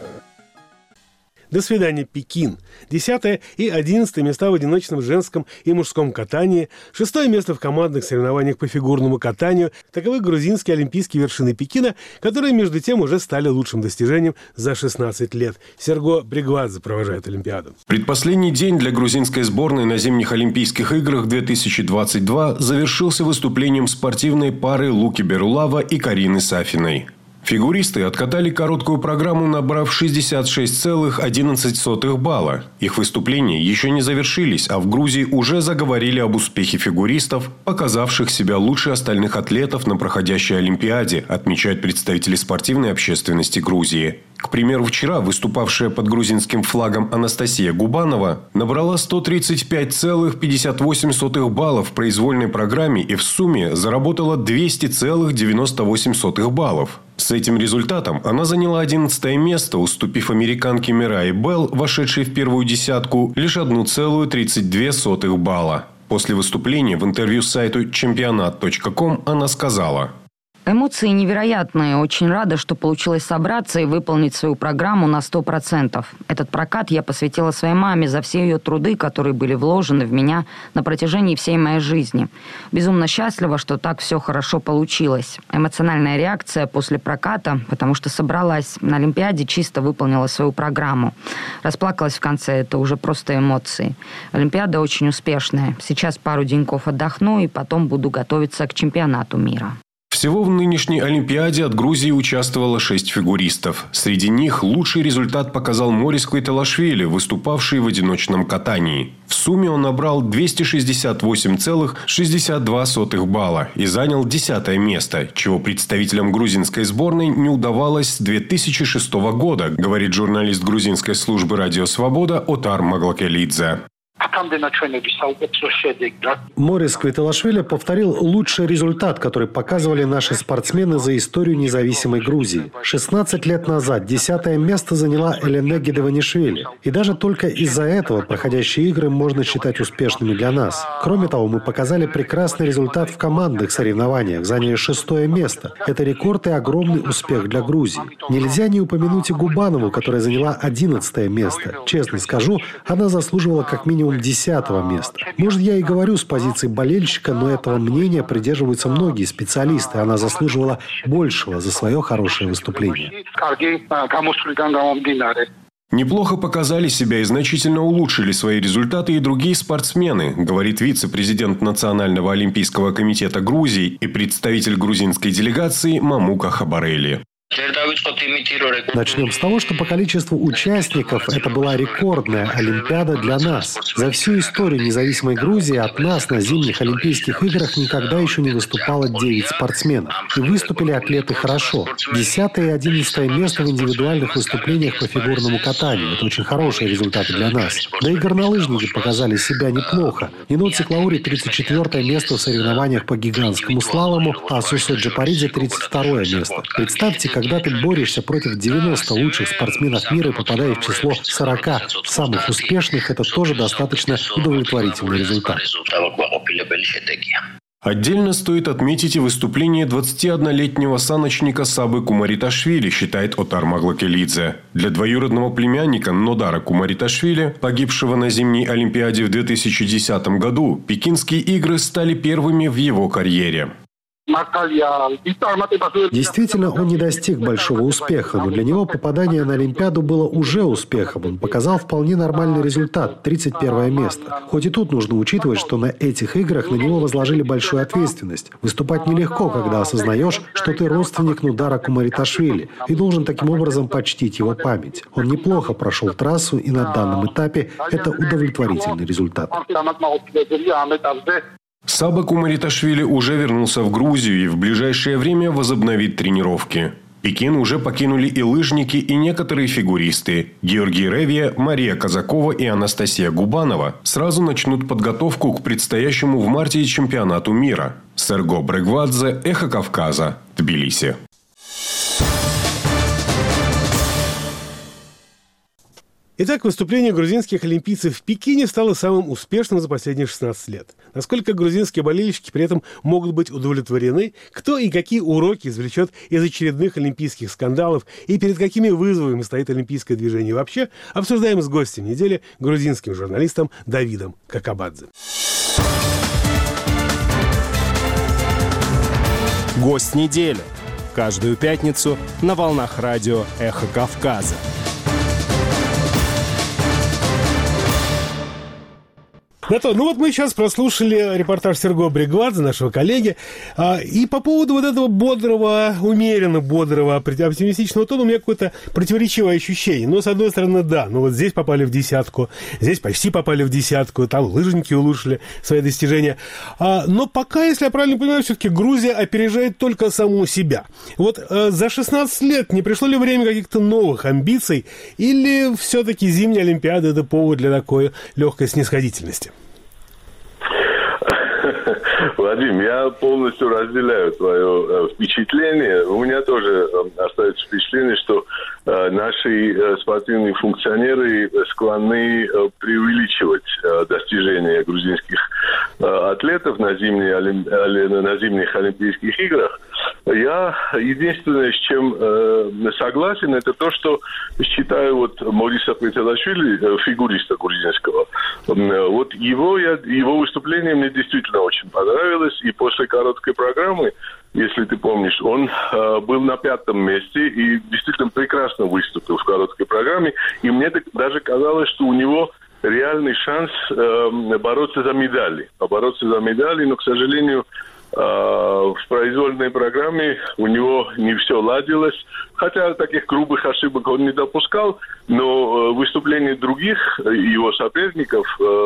До свидания, Пекин. Десятое и одиннадцатое места в одиночном женском и мужском катании. Шестое место в командных соревнованиях по фигурному катанию. Таковы грузинские олимпийские вершины Пекина, которые, между тем, уже стали лучшим достижением за шестнадцать лет. Серго Бригвадзе провожает Олимпиаду. Предпоследний день для грузинской сборной на зимних Олимпийских играх две тысячи двадцать два завершился выступлением спортивной пары Луки Берулава и Карины Сафиной. Фигуристы откатали короткую программу, набрав шестьдесят шесть целых одиннадцать сотых балла. Их выступления еще не завершились, а в Грузии уже заговорили об успехе фигуристов, показавших себя лучше остальных атлетов на проходящей Олимпиаде, отмечают представители спортивной общественности Грузии. К примеру, вчера выступавшая под грузинским флагом Анастасия Губанова набрала сто тридцать пять целых пятьдесят восемь сотых баллов в произвольной программе и в сумме заработала двести целых девяносто восемь сотых баллов. С этим результатом она заняла одиннадцатое место, уступив американке Мирае Белл, вошедшей в первую десятку, лишь одну целую тридцать две сотых балла. После выступления в интервью сайту чемпионат точка ком она сказала: Эмоции невероятные. Очень рада, что получилось собраться и выполнить свою программу на сто процентов. Этот прокат я посвятила своей маме за все ее труды, которые были вложены в меня на протяжении всей моей жизни. Безумно счастлива, что так все хорошо получилось. Эмоциональная реакция после проката, потому что собралась на Олимпиаде, чисто выполнила свою программу. Расплакалась в конце, это уже просто эмоции. Олимпиада очень успешная. Сейчас пару деньков отдохну и потом буду готовиться к чемпионату мира. Всего в нынешней Олимпиаде от Грузии участвовало шесть фигуристов. Среди них лучший результат показал Морис Квиталашвили, выступавший в одиночном катании. В сумме он набрал двести шестьдесят восемь целых шестьдесят две сотых балла и занял десятое место, чего представителям грузинской сборной не удавалось с две тысячи шестого года, говорит журналист грузинской службы «Радио Свобода» Отар Маглакелидзе. Морис Квиталашвили повторил лучший результат, который показывали наши спортсмены за историю независимой Грузии. шестнадцать лет назад десятое место заняла Элене Гедеванишвили. И даже только из-за этого проходящие игры можно считать успешными для нас. Кроме того, мы показали прекрасный результат в командных соревнованиях, заняли шестое место. Это рекорд и огромный успех для Грузии. Нельзя не упомянуть и Губанову, которая заняла одиннадцатое место. Честно скажу, она заслуживала как минимум десятого места. Может, я и говорю с позиции болельщика, но этого мнения придерживаются многие специалисты. Она заслуживала большего за свое хорошее выступление. Неплохо показали себя и значительно улучшили свои результаты и другие спортсмены, говорит вице-президент Национального олимпийского комитета Грузии и представитель грузинской делегации Мамука Хабарели. Начнем с того, что по количеству участников это была рекордная Олимпиада для нас. За всю историю независимой Грузии от нас на зимних Олимпийских играх никогда еще не выступало девять спортсменов. И выступили атлеты хорошо. Десятое и одиннадцатое место в индивидуальных выступлениях по фигурному катанию. Это очень хорошие результаты для нас. Да и горнолыжники показали себя неплохо. Нинот Циклаури тридцать четвёртое место в соревнованиях по гигантскому слалому, а Сусо Джапаридзе тридцать второе место. Представьте, когда ты борешься против девяноста лучших спортсменов мира и попадаешь в число сорока самых успешных, это тоже достаточно удовлетворительный результат. Отдельно стоит отметить и выступление двадцатиоднолетнего саночника Сабы Кумариташвили, считает Отар Маглакелидзе. Для двоюродного племянника Нодара Кумариташвили, погибшего на зимней Олимпиаде в две тысячи десятом году, Пекинские игры стали первыми в его карьере. Действительно, он не достиг большого успеха, но для него попадание на Олимпиаду было уже успехом. Он показал вполне нормальный результат – тридцать первое место. Хоть и тут нужно учитывать, что на этих играх на него возложили большую ответственность. Выступать нелегко, когда осознаешь, что ты родственник Нодара Кумариташвили, и должен таким образом почтить его память. Он неплохо прошел трассу, и на данном этапе это удовлетворительный результат. Саба Кумариташвили уже вернулся в Грузию и в ближайшее время возобновит тренировки. Пекин уже покинули и лыжники, и некоторые фигуристы. Георгий Ревия, Мария Казакова и Анастасия Губанова сразу начнут подготовку к предстоящему в марте чемпионату мира. Серго Брегвадзе, Эхо Кавказа, Тбилиси. Итак, выступление грузинских олимпийцев в Пекине стало самым успешным за последние шестнадцать лет. Насколько грузинские болельщики при этом могут быть удовлетворены, кто и какие уроки извлечет из очередных олимпийских скандалов и перед какими вызовами стоит олимпийское движение вообще, обсуждаем с гостем недели, грузинским журналистом Давидом Какабадзе. Гость недели. Каждую пятницу на волнах радио «Эхо Кавказа». Ну, ну вот мы сейчас прослушали репортаж Серго Брегвадзе, нашего коллеги, а, и по поводу вот этого бодрого, умеренно бодрого, оптимистичного тона у меня какое-то противоречивое ощущение. Ну, с одной стороны, да, ну вот здесь попали в десятку, здесь почти попали в десятку, там лыжники улучшили свои достижения. А, но пока, если я правильно понимаю, все-таки Грузия опережает только саму себя. Вот а, за шестнадцать лет не пришло ли время каких-то новых амбиций, или все-таки зимняя Олимпиада – это повод для такой легкой снисходительности? Вадим, я полностью разделяю твое э, впечатление. У меня тоже э, остается впечатление, что э, наши э, спортивные функционеры склонны э, преувеличивать э, достижения грузинских э, атлетов на, зимние, олим... на зимних Олимпийских играх. Я единственное, с чем э, согласен, это то, что считаю вот Мориса Петелашвили, э, фигуриста грузинского, э, вот его, я, его выступление мне действительно очень понравилось, и после короткой программы, если ты помнишь, он э, был на пятом месте и действительно прекрасно выступил в короткой программе, и мне даже казалось, что у него реальный шанс э, бороться за медали, бороться за медали, но, к сожалению, в произвольной программе у него не все ладилось, хотя таких грубых ошибок он не допускал, но выступление других его соперников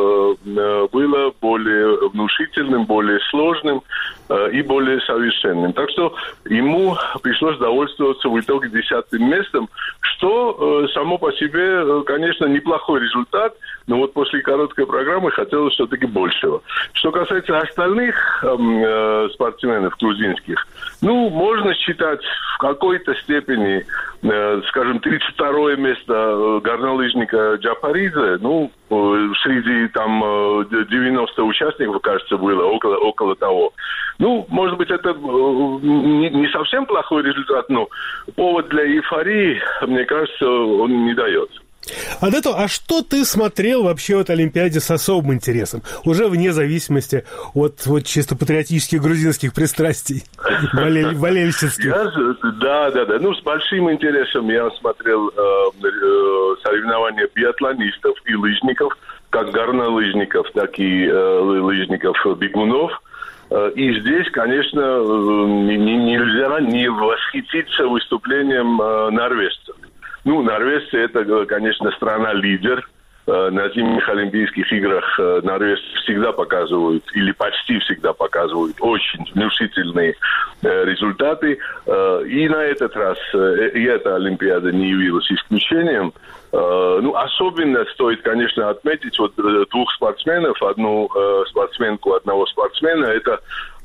было более внушительным, более сложным и более совершенным. Так что ему пришлось довольствоваться в итоге десятым местом, что само по себе, конечно, неплохой результат, но вот после короткой программы хотелось все-таки большего. Что касается остальных э, спортсменов грузинских, ну, можно считать в какой-то степени, э, скажем, тридцать второе место горнолыжника Джапаридзе, ну, э, среди там девяноста участников, кажется, было около, около того. Ну, может быть, это не, не совсем плохой результат, но повод для эйфории, мне кажется, он не дает. Адето, а что ты смотрел вообще от Олимпиаде с особым интересом? Уже вне зависимости от вот, чисто патриотических грузинских пристрастий, болель, болельщицких. Я, да, да, да. Ну, с большим интересом я смотрел э, э, соревнования биатлонистов и лыжников, как горнолыжников, так и э, лыжников-бегунов. И здесь, конечно, нельзя не восхититься выступлением норвежцев. Ну, норвежцы – это, конечно, страна-лидер. На зимних Олимпийских играх норвежцы всегда показывают, или почти всегда показывают, очень внушительные результаты. И на этот раз и эта Олимпиада не явилась исключением. Ну, особенно стоит, конечно, отметить вот двух спортсменов, одну спортсменку, одного спортсмена. Это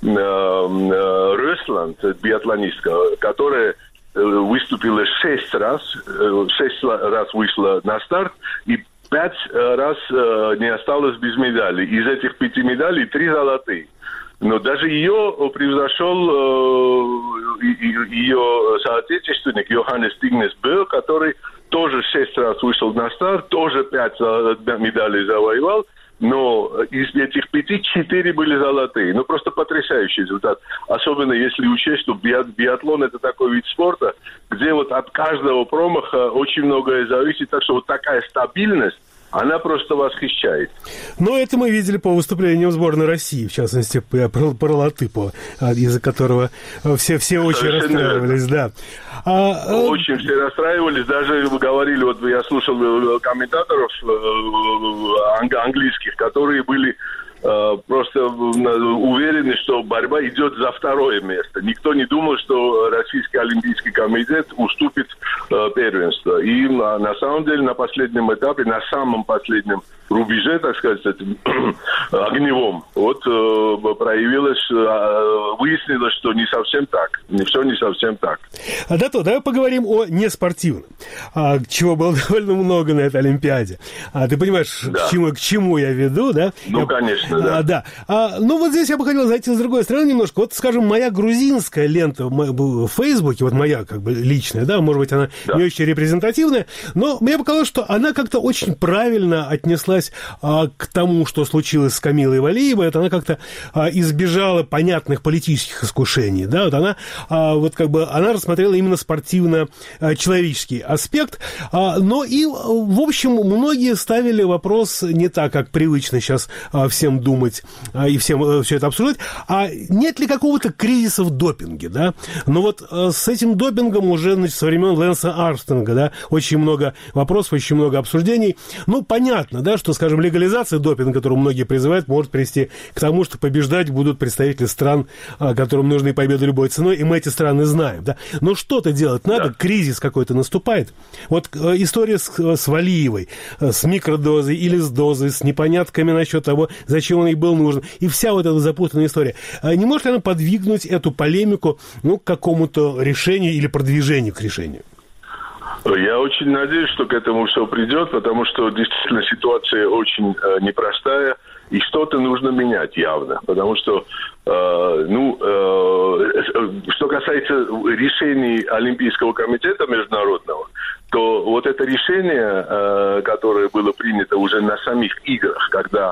Рёсланд, биатлонистка, которая выступила шесть раз, шесть раз вышла на старт и пять раз не осталась без медалей. Из этих пяти медалей три золотые. Но даже ее превзошел ее соотечественник Йоханнес Тигнес Бö, который тоже шесть раз вышел на старт, тоже пять медалей завоевал. Но из этих пяти четыре были золотые. Ну, просто потрясающий результат. Особенно если учесть, что биатлон – это такой вид спорта, где вот от каждого промаха очень многое зависит. Так что вот такая стабильность, она просто восхищает. Но это мы видели по выступлениям сборной России, в частности, про Латыпова, из-за которого все, все очень Совершенно расстраивались. Да. А, очень все расстраивались. Даже вы говорили, вот я слушал комментаторов английских, которые были просто уверены, что борьба идет за второе место. Никто не думал, что Российский Олимпийский комитет уступит э, первенство. И на, на самом деле на последнем этапе, на самом последнем рубеже, так сказать, этим, огневом, вот э, проявилось, э, выяснилось, что не совсем так. Не все не совсем так. А, да, то, давай поговорим о неспортивном, а, чего было довольно много на этой Олимпиаде. А, ты понимаешь, да. к, чему, к чему я веду, да? Ну, я, конечно, да. А, да. А, ну, вот здесь я бы хотел зайти с другой стороны немножко. Вот, скажем, моя грузинская лента в Фейсбуке, вот моя, как бы, личная, да, может быть, она да. не очень репрезентативная, но мне показалось, что она как-то очень правильно отнеслась а, к тому, что случилось с Камилой Валиевой. Это она как-то а, избежала понятных политических искушений, да, вот она, а, вот как бы, она рассмотрела именно спортивно-человеческий аспект, а, но и, в общем, многие ставили вопрос не так, как привычно сейчас а, всем думать а, и всем а, все это обсуждать, а нет ли какого-то кризиса в допинге, да? Но вот а, с этим допингом уже, значит, со времен Лэнса Армстронга, да, очень много вопросов, очень много обсуждений. Ну, понятно, да, что, скажем, легализация допинга, которую многие призывают, может привести к тому, что побеждать будут представители стран, а, которым нужны победы любой ценой, и мы эти страны знаем, да? Но что-то делать надо, да. Кризис какой-то наступает. Вот а, история с, с Валиевой, а, с микродозой или с дозой, с непонятками насчет того, зачем он ей был нужен, и вся вот эта запутанная история. А не может ли она подвигнуть эту полемику, ну, к какому-то решению или продвижению к решению? Я очень надеюсь, что к этому все придет, потому что действительно ситуация очень э, непростая, и что-то нужно менять явно, потому что, э, ну, э, что касается решений Олимпийского комитета международного, то вот это решение, э, которое было принято уже на самих играх, когда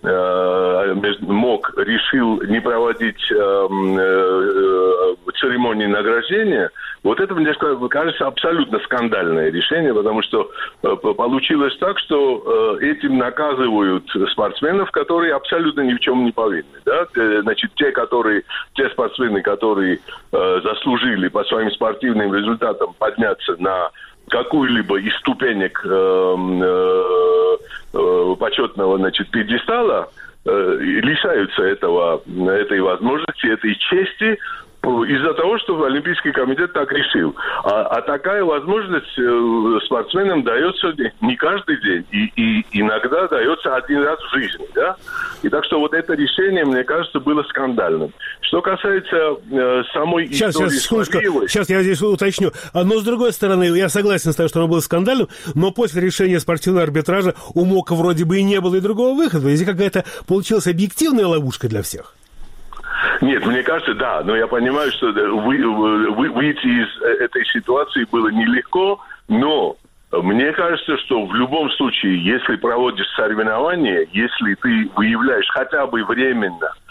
МОК решил не проводить э, э, церемонии награждения, вот это, мне кажется, абсолютно скандальное решение, потому что э, получилось так, что э, этим наказывают спортсменов, которые абсолютно ни в чем не повинны. Да? Значит, те, которые, те спортсмены, которые э, заслужили по своим спортивным результатам подняться на какую-либо из ступенек э, э, э, почетного, значит, пьедестала, э, лишаются этого, этой возможности, этой чести из-за того, что Олимпийский комитет так решил. А, а такая возможность э, спортсменам дается не каждый день, и, и иногда дается один раз в жизни. Да? И так что вот это решение, мне кажется, было скандальным. Что касается э, самой сейчас, истории сейчас, секундочку, Валиевой... Сейчас я здесь уточню. Но, с другой стороны, я согласен с тем, что оно было скандальным, но после решения спортивного арбитража у МОКа вроде бы и не было и другого выхода. Здесь какая-то получилась объективная ловушка для всех. Нет, мне кажется, да, но я понимаю, что вы, вы, выйти из этой ситуации было нелегко, но мне кажется, что в любом случае, если проводишь соревнования, если ты выявляешь хотя бы временно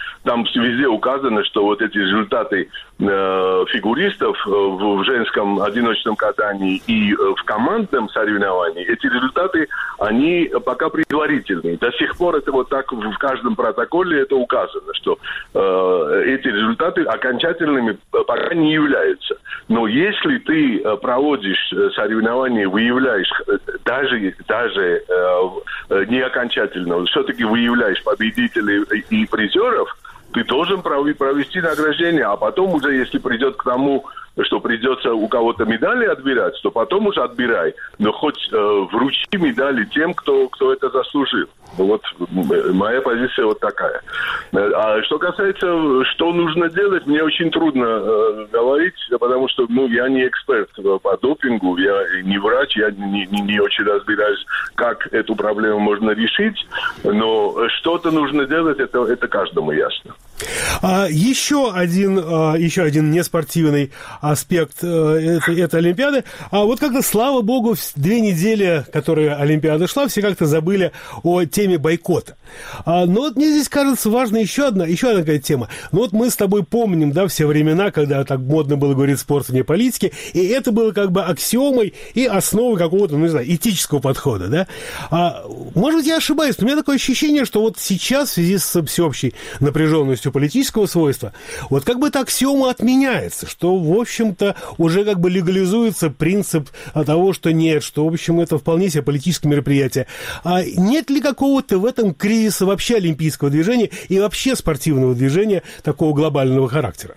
там везде указано, что вот эти результаты э, фигуристов в, в женском одиночном катании и в командном соревновании, эти результаты, они пока предварительные. До сих пор это вот так в каждом протоколе это указано, что э, эти результаты окончательными пока не являются. Но если ты проводишь соревнования, выявляешь даже, даже э, не окончательно, все-таки выявляешь победителей и призеров, ты должен провести награждение, а потом уже, если придет к тому, что придется у кого-то медали отбирать, то потом уже отбирай. Но хоть э, вручи медали тем, кто, кто это заслужил. Вот моя позиция вот такая. А что касается, что нужно делать, мне очень трудно э, говорить, потому что ну, я не эксперт по допингу, я не врач, я не, не, не очень разбираюсь, как эту проблему можно решить. Но что-то нужно делать, это, это каждому ясно. А, еще один, а, еще один неспортивный аспект а, этой, этой Олимпиады. А вот как-то, слава богу, две недели, которые Олимпиада шла, все как-то забыли о теме бойкота. А, но вот мне здесь кажется важна еще одна, еще одна такая тема. Ну вот мы с тобой помним, да, все времена, когда так модно было говорить спорт вне политики, и это было как бы аксиомой и основой какого-то, ну не знаю, этического подхода, да. А, может быть, я ошибаюсь, но у меня такое ощущение, что вот сейчас в связи с всеобщей напряженностью политического свойства, вот как бы эта аксиома отменяется, что, в общем-то, уже как бы легализуется принцип того, что нет, что, в общем, это вполне себе политическое мероприятие. А нет ли какого-то в этом кризиса вообще олимпийского движения и вообще спортивного движения такого глобального характера?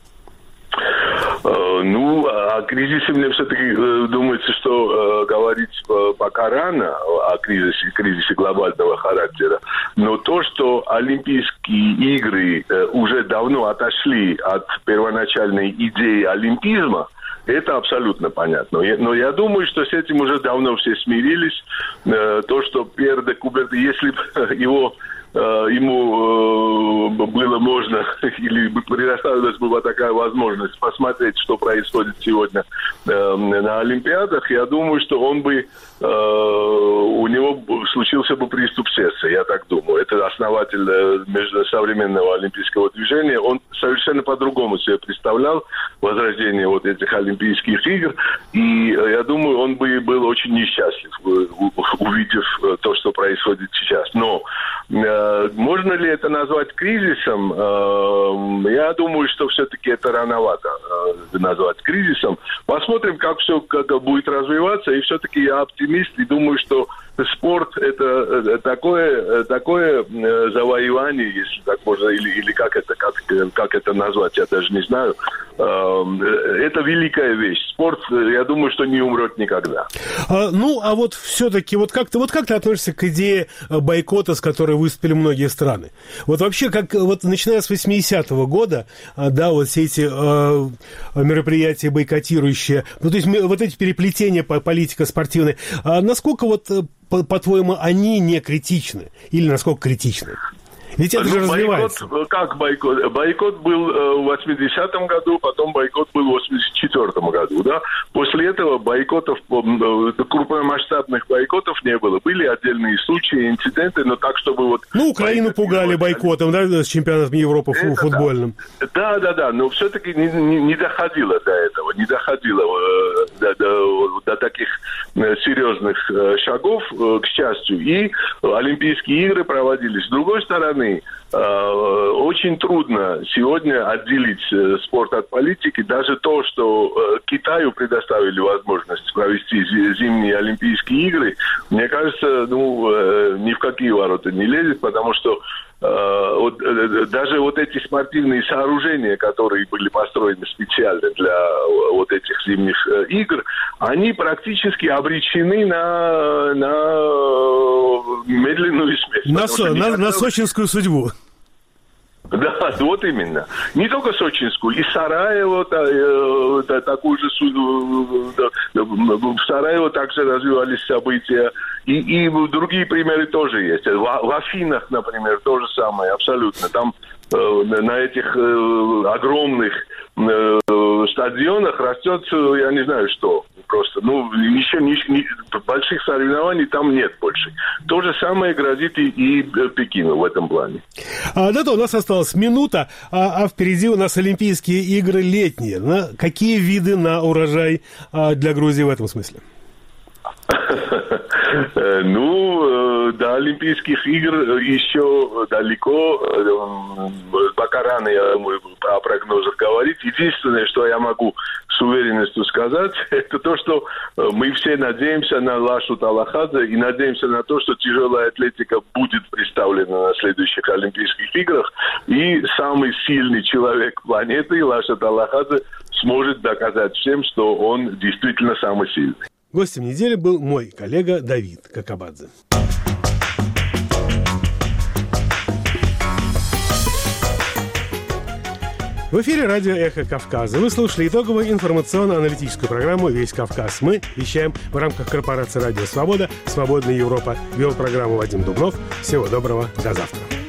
Ну, о кризисе мне все-таки э, думается, что э, говорить э, пока рано о кризисе, кризисе глобального характера. Но то, что Олимпийские игры э, уже давно отошли от первоначальной идеи олимпизма, это абсолютно понятно. Но я думаю, что с этим уже давно все смирились. Э, то, что Пьер де Кубертен, если бы его... ему было можно, или предоставилась была такая возможность посмотреть, что происходит сегодня на Олимпиадах, я думаю, что он бы, у него случился бы приступ сердца, я так думаю. Это основатель современного олимпийского движения, он совершенно по-другому себе представлял возрождение вот этих Олимпийских игр, и я думаю, он бы был очень несчастлив, увидев то, что происходит сейчас. Но можно ли это назвать кризисом? Я думаю, что все-таки это рановато назвать кризисом. Посмотрим, как все как будет развиваться. И все-таки я оптимист и думаю, что спорт – это такое, такое завоевание, если так можно, или, или как, это, как, как это назвать, я даже не знаю. Это великая вещь. Спорт, я думаю, что не умрет никогда. А, ну, а вот все-таки, вот как, ты, вот как ты относишься к идее бойкота, с которой выступили многие страны? Вот вообще, как вот начиная с восьмидесятого года, да, вот все эти э, мероприятия бойкотирующие, ну, то есть вот эти переплетения по политика спортивной, а насколько вот, по- по-твоему, они не критичны? Или насколько критичны? Ведь это же развивается. Бойкот, как бойкот? Бойкот был э, в восьмидесятом году, потом бойкот был в восемьдесят четвёртом году, да. После этого бойкотов, э, крупномасштабных бойкотов не было. Были отдельные случаи, инциденты, но так, чтобы вот... Ну, Украину пугали бойкотом, да, с чемпионатом Европы это футбольным. Да, да, да, но все-таки не, не, не доходило до этого, не доходило э, до, до, до таких э, серьезных э, шагов, э, к счастью. И Олимпийские игры проводились. С другой стороны, очень трудно сегодня отделить спорт от политики. Даже то, что Китаю предоставили возможность провести зимние Олимпийские игры, мне кажется, ну, ни в какие ворота не лезет, потому что вот, даже вот эти спортивные сооружения, которые были построены специально для вот этих зимних игр, они практически обречены на, на медленную смерть. На, со, на, никогда... на сочинскую судьбу. Да, вот именно. Не только сочинскую, и Сараево, та, такую же в Сараево также развивались события, и, и другие примеры тоже есть. В, в Афинах, например, то же самое, абсолютно. Там на этих огромных стадионах растет, я не знаю что, просто, ну, еще не, не, больших соревнований там нет больше. То же самое грозит и, и Пекину в этом плане. А, да, то у нас осталась минута, а, а впереди у нас Олимпийские игры летние. На какие виды на урожай а, для Грузии в этом смысле? Ну, до Олимпийских игр еще далеко. Пока рано, я думаю, о прогнозах говорить. Единственное, что я могу с уверенностью сказать, это то, что мы все надеемся на Лашу Талахадзе и надеемся на то, что тяжелая атлетика будет представлена на следующих Олимпийских играх. И самый сильный человек планеты, Лаша Талахадзе, сможет доказать всем, что он действительно самый сильный. Гостем недели был мой коллега Давид Какабадзе. В эфире радио «Эхо Кавказа». Вы слушали итоговую информационно-аналитическую программу «Весь Кавказ». Мы вещаем в рамках корпорации «Радио Свобода». «Свободная Европа». Вел программу Вадим Дубнов. Всего доброго. До завтра.